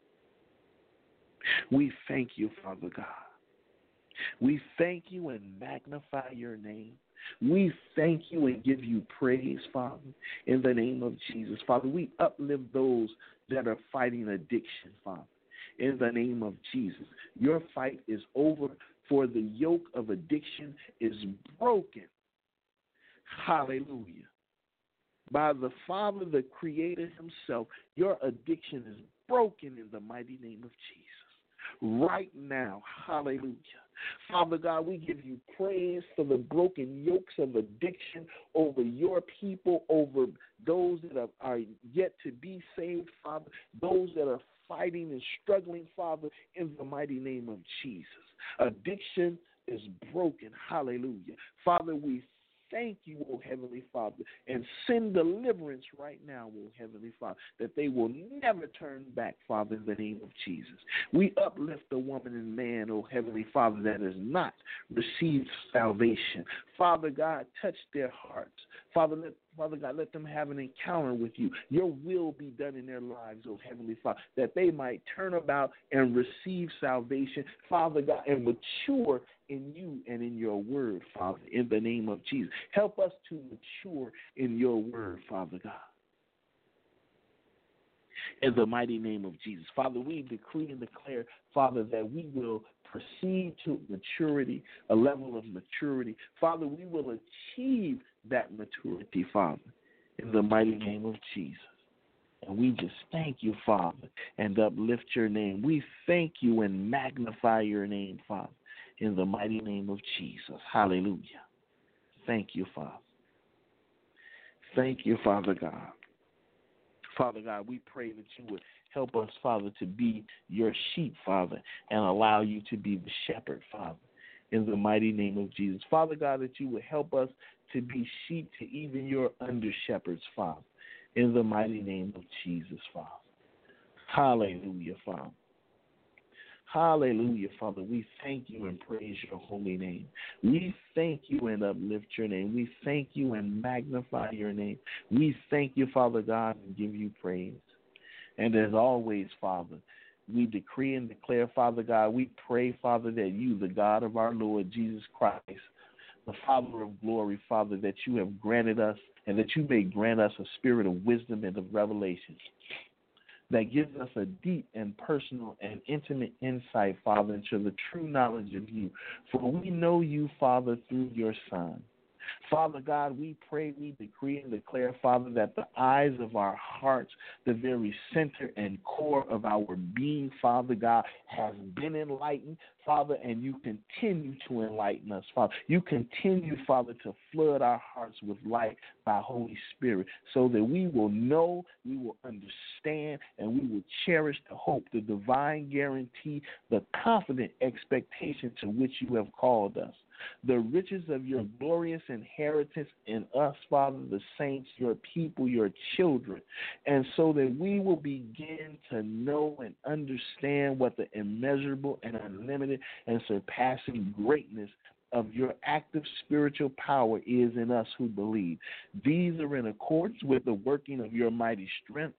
We thank you, Father God. We thank you and magnify your name. We thank you and give you praise, Father, in the name of Jesus. Father, we uplift those that are fighting addiction, Father, in the name of Jesus. Your fight is over, for the yoke of addiction is broken. Hallelujah. By the Father, the Creator himself, your addiction is broken in the mighty name of Jesus. Right now, hallelujah. Father God, we give you praise for the broken yokes of addiction over your people, over those that are, are yet to be saved, Father, those that are fighting and struggling, Father, in the mighty name of Jesus. Addiction is broken. Hallelujah. Father, we thank you, O Heavenly Father, and send deliverance right now, O Heavenly Father, that they will never turn back, Father, in the name of Jesus. We uplift the woman and man, O Heavenly Father, that has not received salvation. Father God, touch their hearts. Father, let, Father God, let them have an encounter with you. Your will be done in their lives, O Heavenly Father, that they might turn about and receive salvation, Father God, and mature in you and in your word, Father, in the name of Jesus. Help us to mature in your word, Father God. In the mighty name of Jesus. Father, we decree and declare, Father, that we will proceed to maturity, a level of maturity. Father, we will achieve that maturity, Father, in the mighty name of Jesus. And we just thank you, Father, and uplift your name. We thank you and magnify your name, Father, in the mighty name of Jesus. Hallelujah. Thank you, Father. Thank you, Father God. Father God, we pray that you would help us, Father, to be your sheep, Father, and allow you to be the shepherd, Father, in the mighty name of Jesus. Father God, that you would help us to be sheep to even your under-shepherds, Father, in the mighty name of Jesus, Father. Hallelujah, Father. Hallelujah, Father. We thank you and praise your holy name. We thank you and uplift your name. We thank you and magnify your name. We thank you, Father God, and give you praise. And as always, Father, we decree and declare, Father God, we pray, Father, that you, the God of our Lord Jesus Christ, the Father of glory, Father, that you have granted us and that you may grant us a spirit of wisdom and of revelation that gives us a deep and personal and intimate insight, Father, into the true knowledge of you. For we know you, Father, through your Son. Father God, we pray, we decree and declare, Father, that the eyes of our hearts, the very center and core of our being, Father God, has been enlightened, Father, and you continue to enlighten us, Father. You continue, Father, to flood our hearts with light by Holy Spirit so that we will know, we will understand, and we will cherish the hope, the divine guarantee, the confident expectation to which you have called us. The riches of your glorious inheritance in us, Father, the saints, your people, your children, and so that we will begin to know and understand what the immeasurable and unlimited and surpassing greatness of your active spiritual power is in us who believe. These are in accordance with the working of your mighty strength,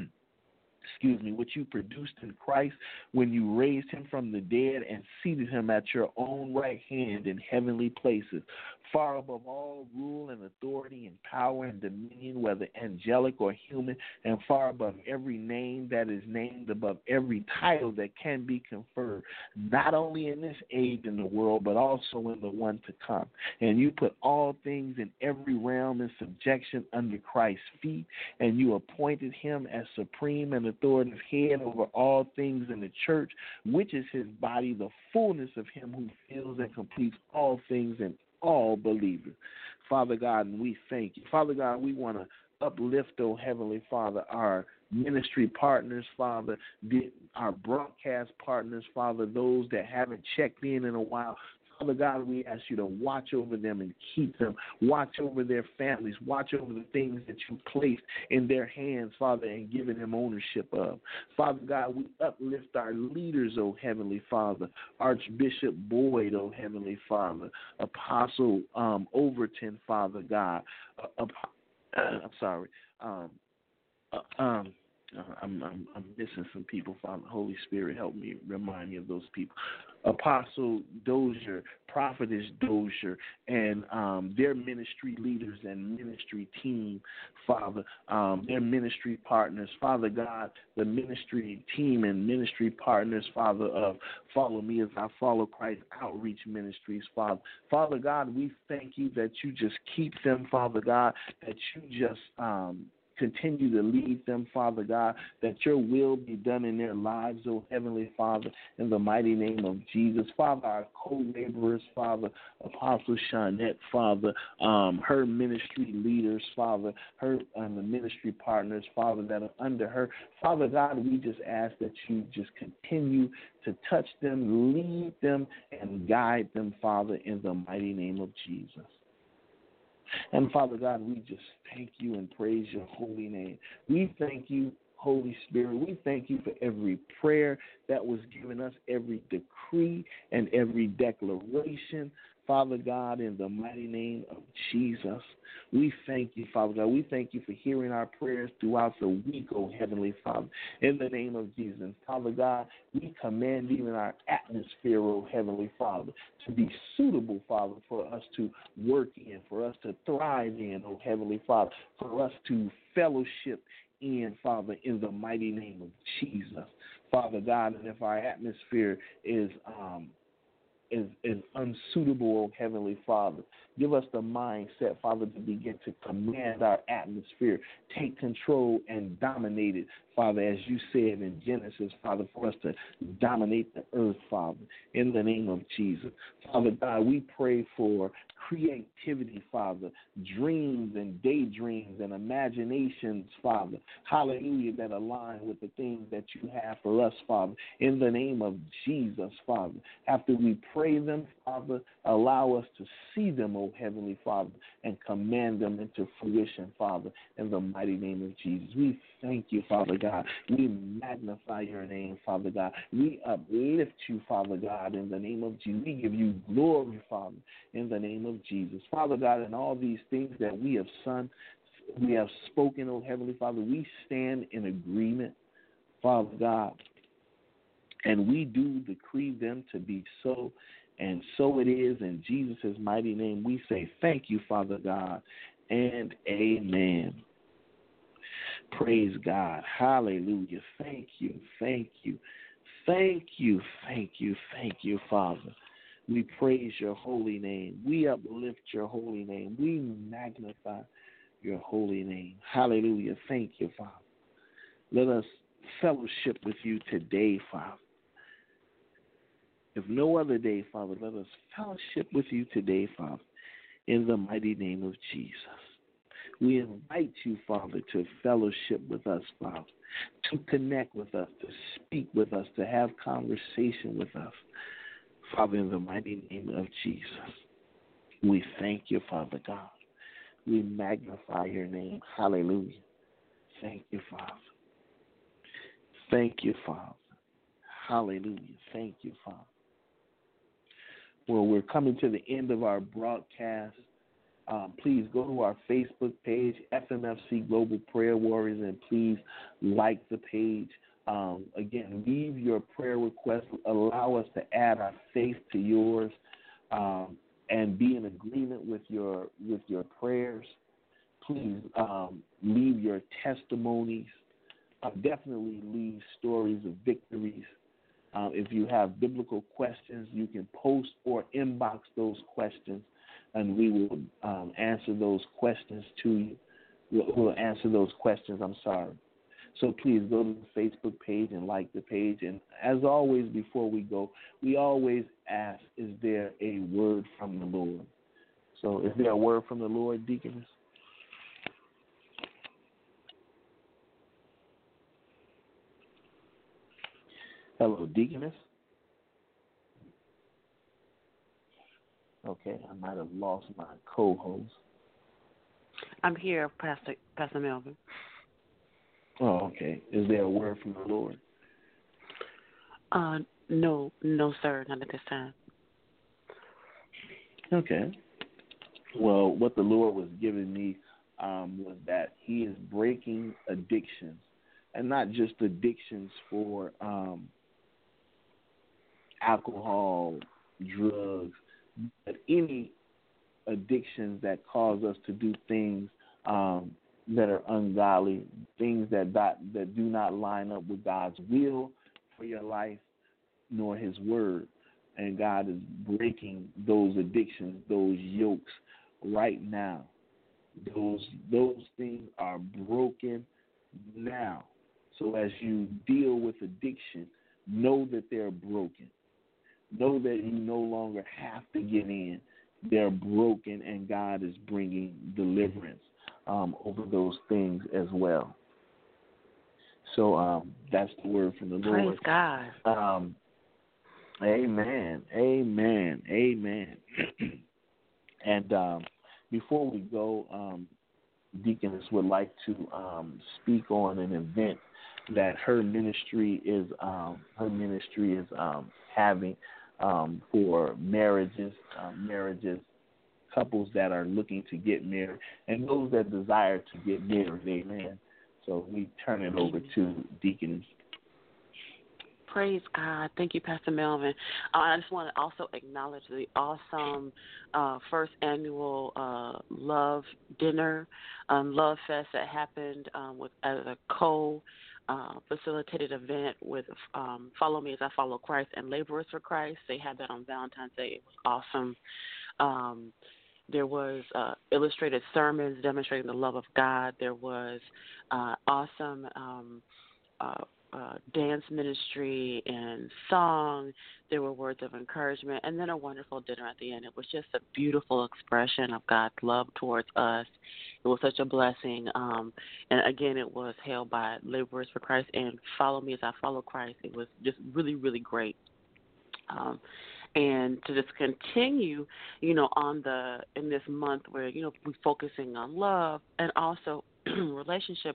excuse me, which you produced in Christ when you raised him from the dead and seated him at your own right hand in heavenly places, far above all rule and authority and power and dominion, whether angelic or human, and far above every name that is named, above every title that can be conferred, not only in this age in the world, but also in the one to come. And you put all things in every realm in subjection under Christ's feet, and you appointed him as supreme and authoritative head over all things in the church, which is his body, the fullness of him who fills and completes all things in all believers. Father God, and we thank you. Father God, we want to uplift, oh Heavenly Father, our ministry partners, Father, our broadcast partners, Father, those that haven't checked in in a while. Father God, we ask you to watch over them and keep them. Watch over their families. Watch over the things that you placed in their hands, Father, and given them ownership of. Father God, we uplift our leaders, oh Heavenly Father. Archbishop Boyd, oh Heavenly Father. Apostle um, Overton, Father God. Uh, uh, I'm sorry. Um, uh, um, Uh, I'm, I'm I'm missing some people, Father. Holy Spirit, help me remind me of those people. Apostle Dozier, Prophetess Dozier, and um, their ministry leaders and ministry team, Father, um, their ministry partners, Father God, the ministry team and ministry partners, Father, of Follow Me as I Follow Christ Outreach Ministries, Father. Father God, we thank you that you just keep them, Father God, that you just um, continue to lead them, Father God, that your will be done in their lives, oh Heavenly Father, in the mighty name of Jesus. Father, our co-laborers, Father, Apostle Shawnette, Father, um, her ministry leaders, Father, her and the ministry partners, Father, that are under her. Father God, we just ask that you just continue to touch them, lead them, and guide them, Father, in the mighty name of Jesus. And Father God, we just thank you and praise your holy name. We thank you, Holy Spirit. We thank you for every prayer that was given us, every decree and every declaration, Father God, in the mighty name of Jesus. We thank you, Father God. We thank you for hearing our prayers throughout the week, oh Heavenly Father, in the name of Jesus. Father God, we command even our atmosphere, oh Heavenly Father, to be suitable, Father, for us to work in, for us to thrive in, oh Heavenly Father, for us to fellowship in, Father, in the mighty name of Jesus. Father God, and if our atmosphere is um, is, is unsuitable, oh Heavenly Father. Give us the mindset, Father, to begin to command our atmosphere, take control and dominate it, Father, as you said in Genesis, Father, for us to dominate the earth, Father, in the name of Jesus. Father God, we pray for creativity, Father, dreams and daydreams and imaginations, Father, hallelujah, that align with the things that you have for us, Father, in the name of Jesus, Father. After we pray them, Father, allow us to see them, oh Heavenly Father, and command them into fruition, Father, in the mighty name of Jesus. We thank you, Father God. We magnify your name, Father God. We uplift you, Father God, in the name of Jesus. We give you glory, Father, in the name of Jesus. Father God, in all these things that we have son, we have spoken, oh Heavenly Father, we stand in agreement, Father God, and we do decree them to be so, and so it is. In Jesus' mighty name, we say thank you, Father God, and amen. Praise God. Hallelujah. Thank you, thank you, thank you, thank you, thank you, Father. We praise your holy name. We uplift your holy name. We magnify your holy name. Hallelujah. Thank you, Father. Let us fellowship with you today, Father. If no other day, Father, let us fellowship with you today, Father, in the mighty name of Jesus. We invite you, Father, to fellowship with us, Father, to connect with us, to speak with us, to have conversation with us, Father, in the mighty name of Jesus. We thank you, Father God. We magnify your name. Hallelujah. Thank you, Father. Thank you, Father. Hallelujah. Thank you, Father. Well, we're coming to the end of our broadcast. Um, please go to our Facebook page, F M F C Global Prayer Warriors, and please like the page. Um, again, leave your prayer requests. Allow us to add our faith to yours, um, and be in agreement with your with your prayers. Please um, leave your testimonies. Uh, definitely leave stories of victories. Uh, if you have biblical questions, you can post or inbox those questions, and we will um, answer those questions to you. We'll, we'll answer those questions, I'm sorry. So please go to the Facebook page and like the page. And as always, before we go, we always ask, is there a word from the Lord? So is there a word from the Lord, Deaconess? Hello, Deaconess. Okay, I might have lost my co-host. I'm here, Pastor Pastor Melvin. Oh, okay. Is there a word from the Lord? Uh, no, no, sir, not at this time. Okay. Well, what the Lord was giving me um, was that He is breaking addictions, and not just addictions for um, alcohol, drugs, but any addictions that cause us to do things um, that are ungodly, things that, that that do not line up with God's will for your life, nor His word. And God is breaking those addictions, those yokes right now. Those those things are broken now. So as you deal with addiction, know that they're broken. Know that you no longer have to get in. They're broken, and God is bringing deliverance um, over those things as well. So um, that's the word from the Lord. Praise God. Um, amen. Amen. Amen. And um, before we go, um, Deaconess would like to um, speak on an event that her ministry is um, her ministry is um, having um, for marriages, um, marriages, couples that are looking to get married, and those that desire to get married. Amen. So we turn it over to Deaconess. Praise God. Thank you, Pastor Melvin. Uh, I just want to also acknowledge the awesome uh, first annual uh, Love Dinner, um, Love Fest that happened um, with as a co uh, facilitated event with um, Follow Me as I Follow Christ and Laborers for Christ. They had that on Valentine's Day. It was awesome. Um, there was uh, illustrated sermons demonstrating the love of God. There was uh, awesome um, uh, uh, dance ministry and song. There were words of encouragement, and then a wonderful dinner at the end. It was just a beautiful expression of God's love towards us. It was such a blessing. Um, and again, it was held by Laborers for Christ and Follow Me as I Follow Christ. It was just really, really great. Um, and to just continue, you know, on the in this month where, you know, we're focusing on love and also relationships.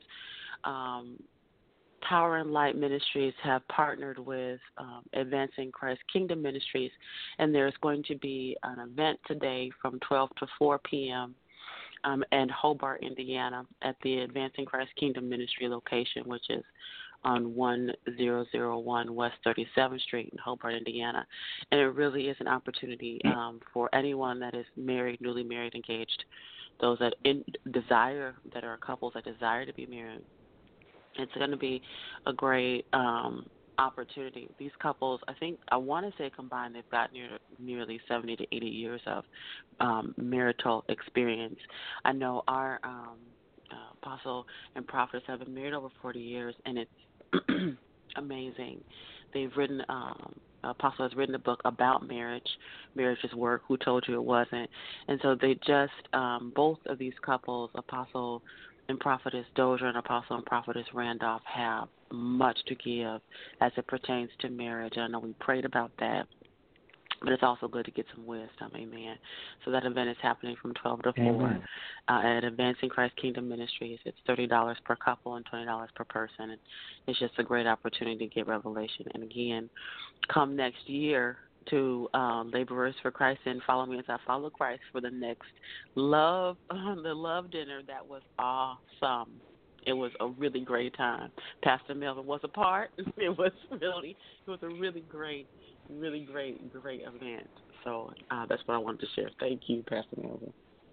Um, Power and Light Ministries have partnered with um, Advancing Christ Kingdom Ministries, and there's going to be an event today from twelve to four p.m. Um, in Hobart, Indiana, at the Advancing Christ Kingdom Ministry location, which is on one thousand one West thirty-seventh Street in Hobart, Indiana. And it really is an opportunity um, for anyone that is married, newly married, engaged, those that in, desire, that are couples that desire to be married. It's going to be a great um, opportunity. These couples, I think, I want to say combined, they've got near, nearly seventy to eighty years of um, marital experience. I know our um, uh, apostle and prophets have been married over forty years, and it's amazing. They've written, um, apostle has written a book about marriage, Marriage is Work, Who Told You It Wasn't? And so they just, um, both of these couples, apostle and prophetess Dozier and apostle and prophetess Randolph, have much to give as it pertains to marriage. I know we prayed about that, but it's also good to get some wisdom, amen. So that event is happening from twelve to four uh, at Advancing Christ Kingdom Ministries. It's thirty dollars per couple and twenty dollars per person. And it's just a great opportunity to get revelation. And again, come next year to uh, Laborers for Christ and Follow Me as I Follow Christ for the next love, uh, the love dinner. That was awesome. It was a really great time. Pastor Melvin was a part. It was really, it was a really great, really great, great event. So uh, that's what I wanted to share. Thank you, Pastor Melvin.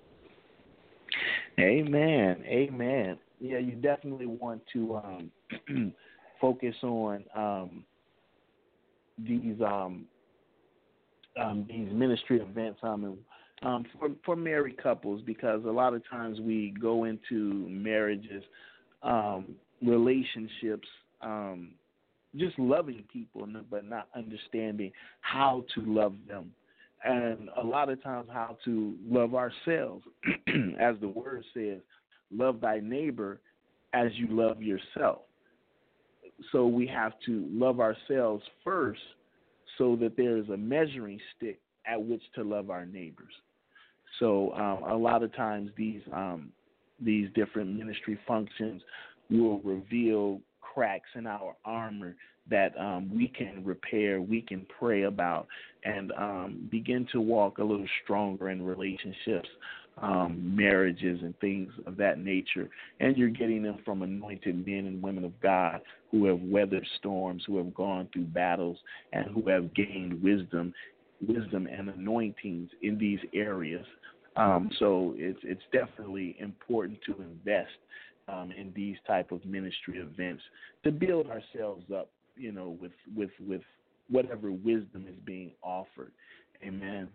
Amen. Amen. Yeah, you definitely want to um, focus on um, these um, um, these ministry events um, um, for for married couples, because a lot of times we go into marriages, um, relationships, um, just loving people, but not understanding how to love them. And a lot of times how to love ourselves. As the word says, love thy neighbor as you love yourself. So we have to love ourselves first so that there is a measuring stick at which to love our neighbors. So um, a lot of times these um, these different ministry functions will reveal cracks in our armor that um, we can repair, we can pray about, and um, begin to walk a little stronger in relationships, um, marriages, and things of that nature. And you're getting them from anointed men and women of God who have weathered storms, who have gone through battles, and who have gained wisdom, wisdom and anointings in these areas. Um, so it's it's definitely important to invest um, in these type of ministry events to build ourselves up, you know, with with with whatever wisdom is being offered. Amen.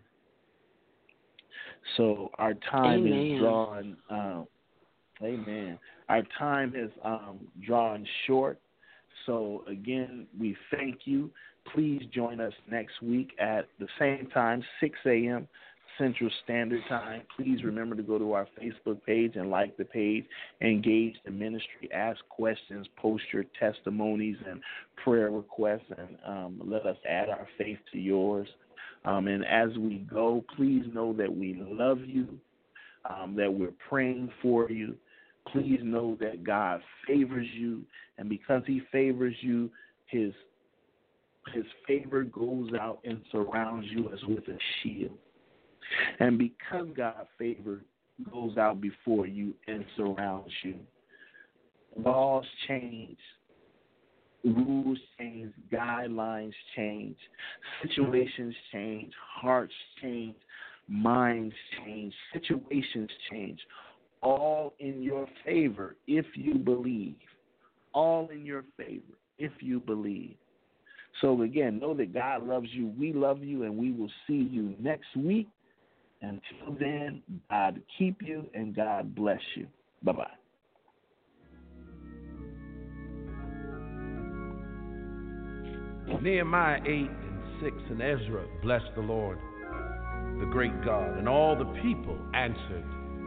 So our time Amen. is drawn. Um, amen. Our time is um, drawn short. So again, we thank you. Please join us next week at the same time, six a.m. Central Standard Time. Please remember to go to our Facebook page and like the page, engage the ministry, ask questions, post your testimonies and prayer requests, and um, let us add our faith to yours. Um, and as we go, please know that we love you, um, that we're praying for you. Please know that God favors you, and because he favors you, his his favor goes out and surrounds you as with a shield. And because God's favor goes out before you and surrounds you, laws change, rules change, guidelines change, situations change, hearts change, minds change, situations change, all in your favor if you believe. all in your favor if you believe. So again, know that God loves you, we love you, and we will see you next week. Until then, God keep you and God bless you. Bye-bye. Nehemiah eight and six and Ezra blessed the Lord, the great God, and all the people answered,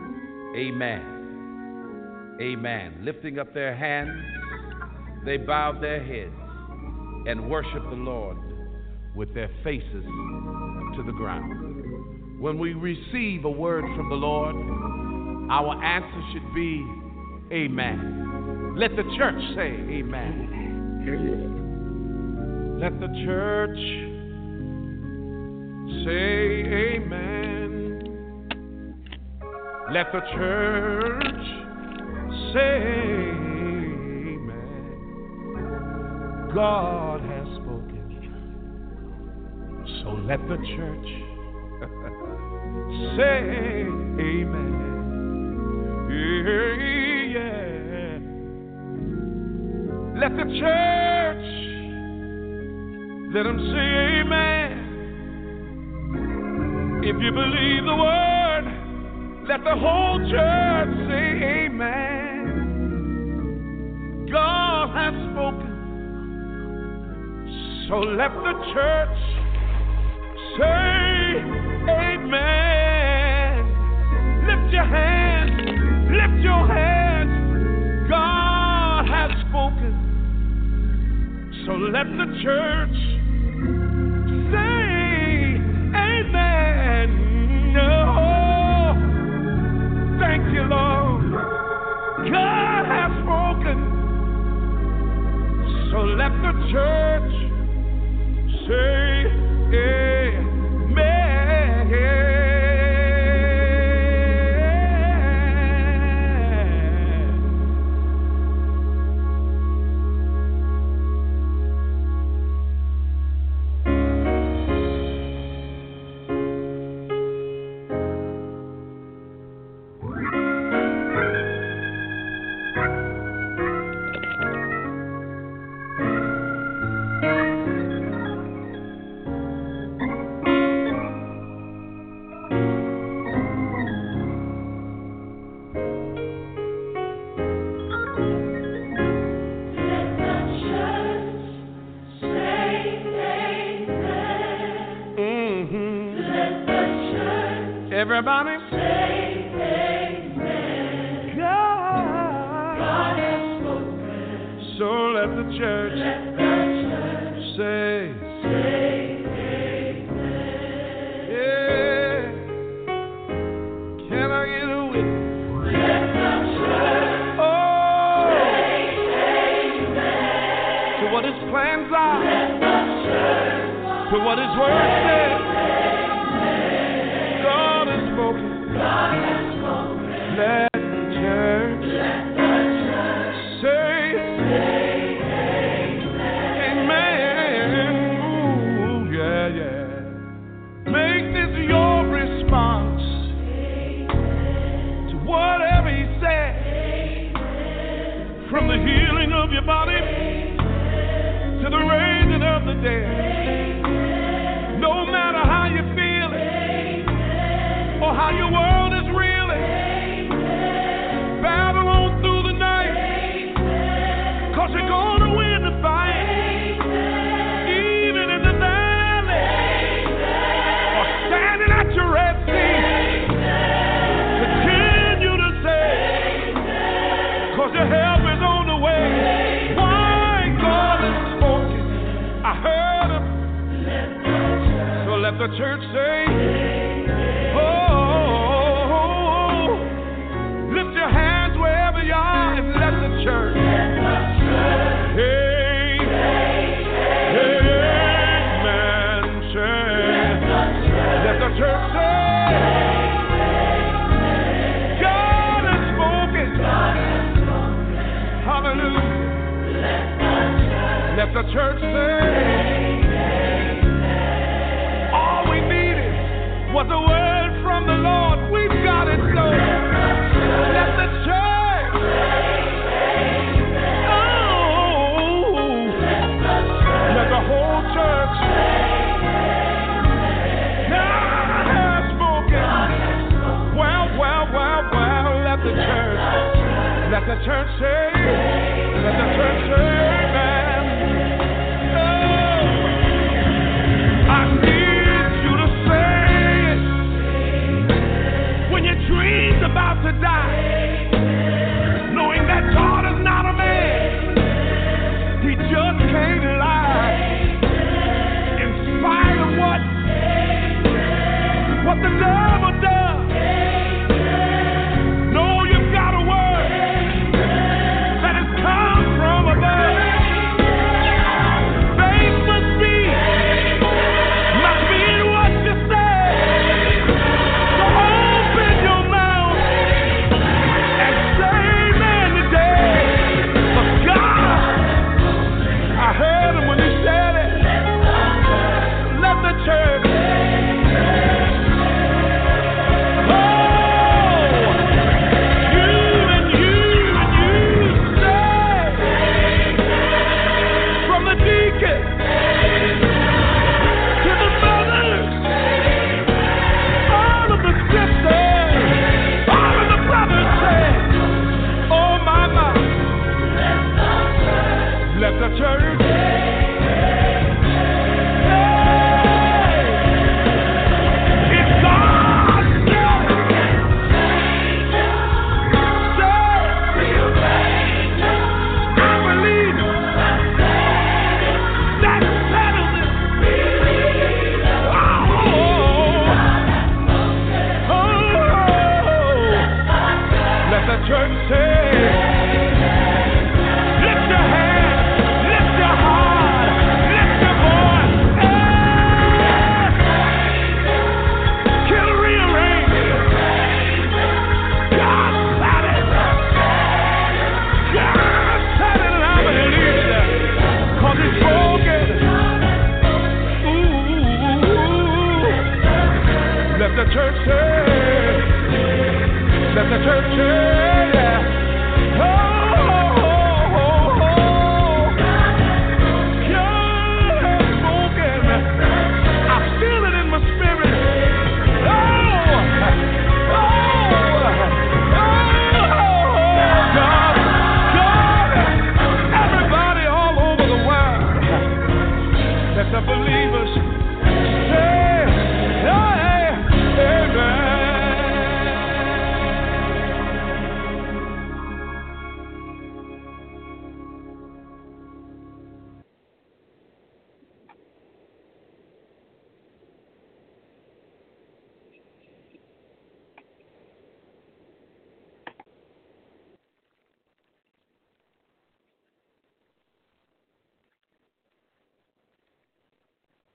Amen. Amen. Lifting up their hands, they bowed their heads and worshiped the Lord with their faces to the ground. When we receive a word from the Lord, our answer should be Amen. Let the church say Amen. Let the church say amen. Let the church say amen. God has spoken. So let the church say amen. Yeah. Let the church, let them say amen. If you believe the word, let the whole church say amen. God has spoken, so let the church say amen. Lift your hands, lift your hands. God has spoken, so let the church say amen. No, thank you, Lord. God has spoken, so let the church say amen. Everybody say amen. God, God has spoken. So let the church, let the church say, say amen. Yeah. Can I get a witness? Let the church oh, say amen. To what his plans are. Let the church to what his word says. God has spoken. Let the church, let the church say, say amen. Ooh, yeah, yeah. Make this your response amen. To whatever he said. Amen. From the healing of your body amen. To the raising of the dead. Amen. No matter how you feel it amen. Or how your world is reeling. Amen. Battle on through the night. Amen. Cause you're gonna win the fight. Amen. Even in the valley. Amen. Or standing at your Red Sea. Amen. Continue to say amen. Cause your help is on the way. Amen. Why God has spoken. I heard him. Let so let the church say amen. Oh. Church. Let the church. Hey, hey, amen. Let the church say, God has spoken. Hallelujah. Let the church say, all we needed was a word from the Lord. We've got it, Lord. Let the church. Oh, Let the church say, let the church say.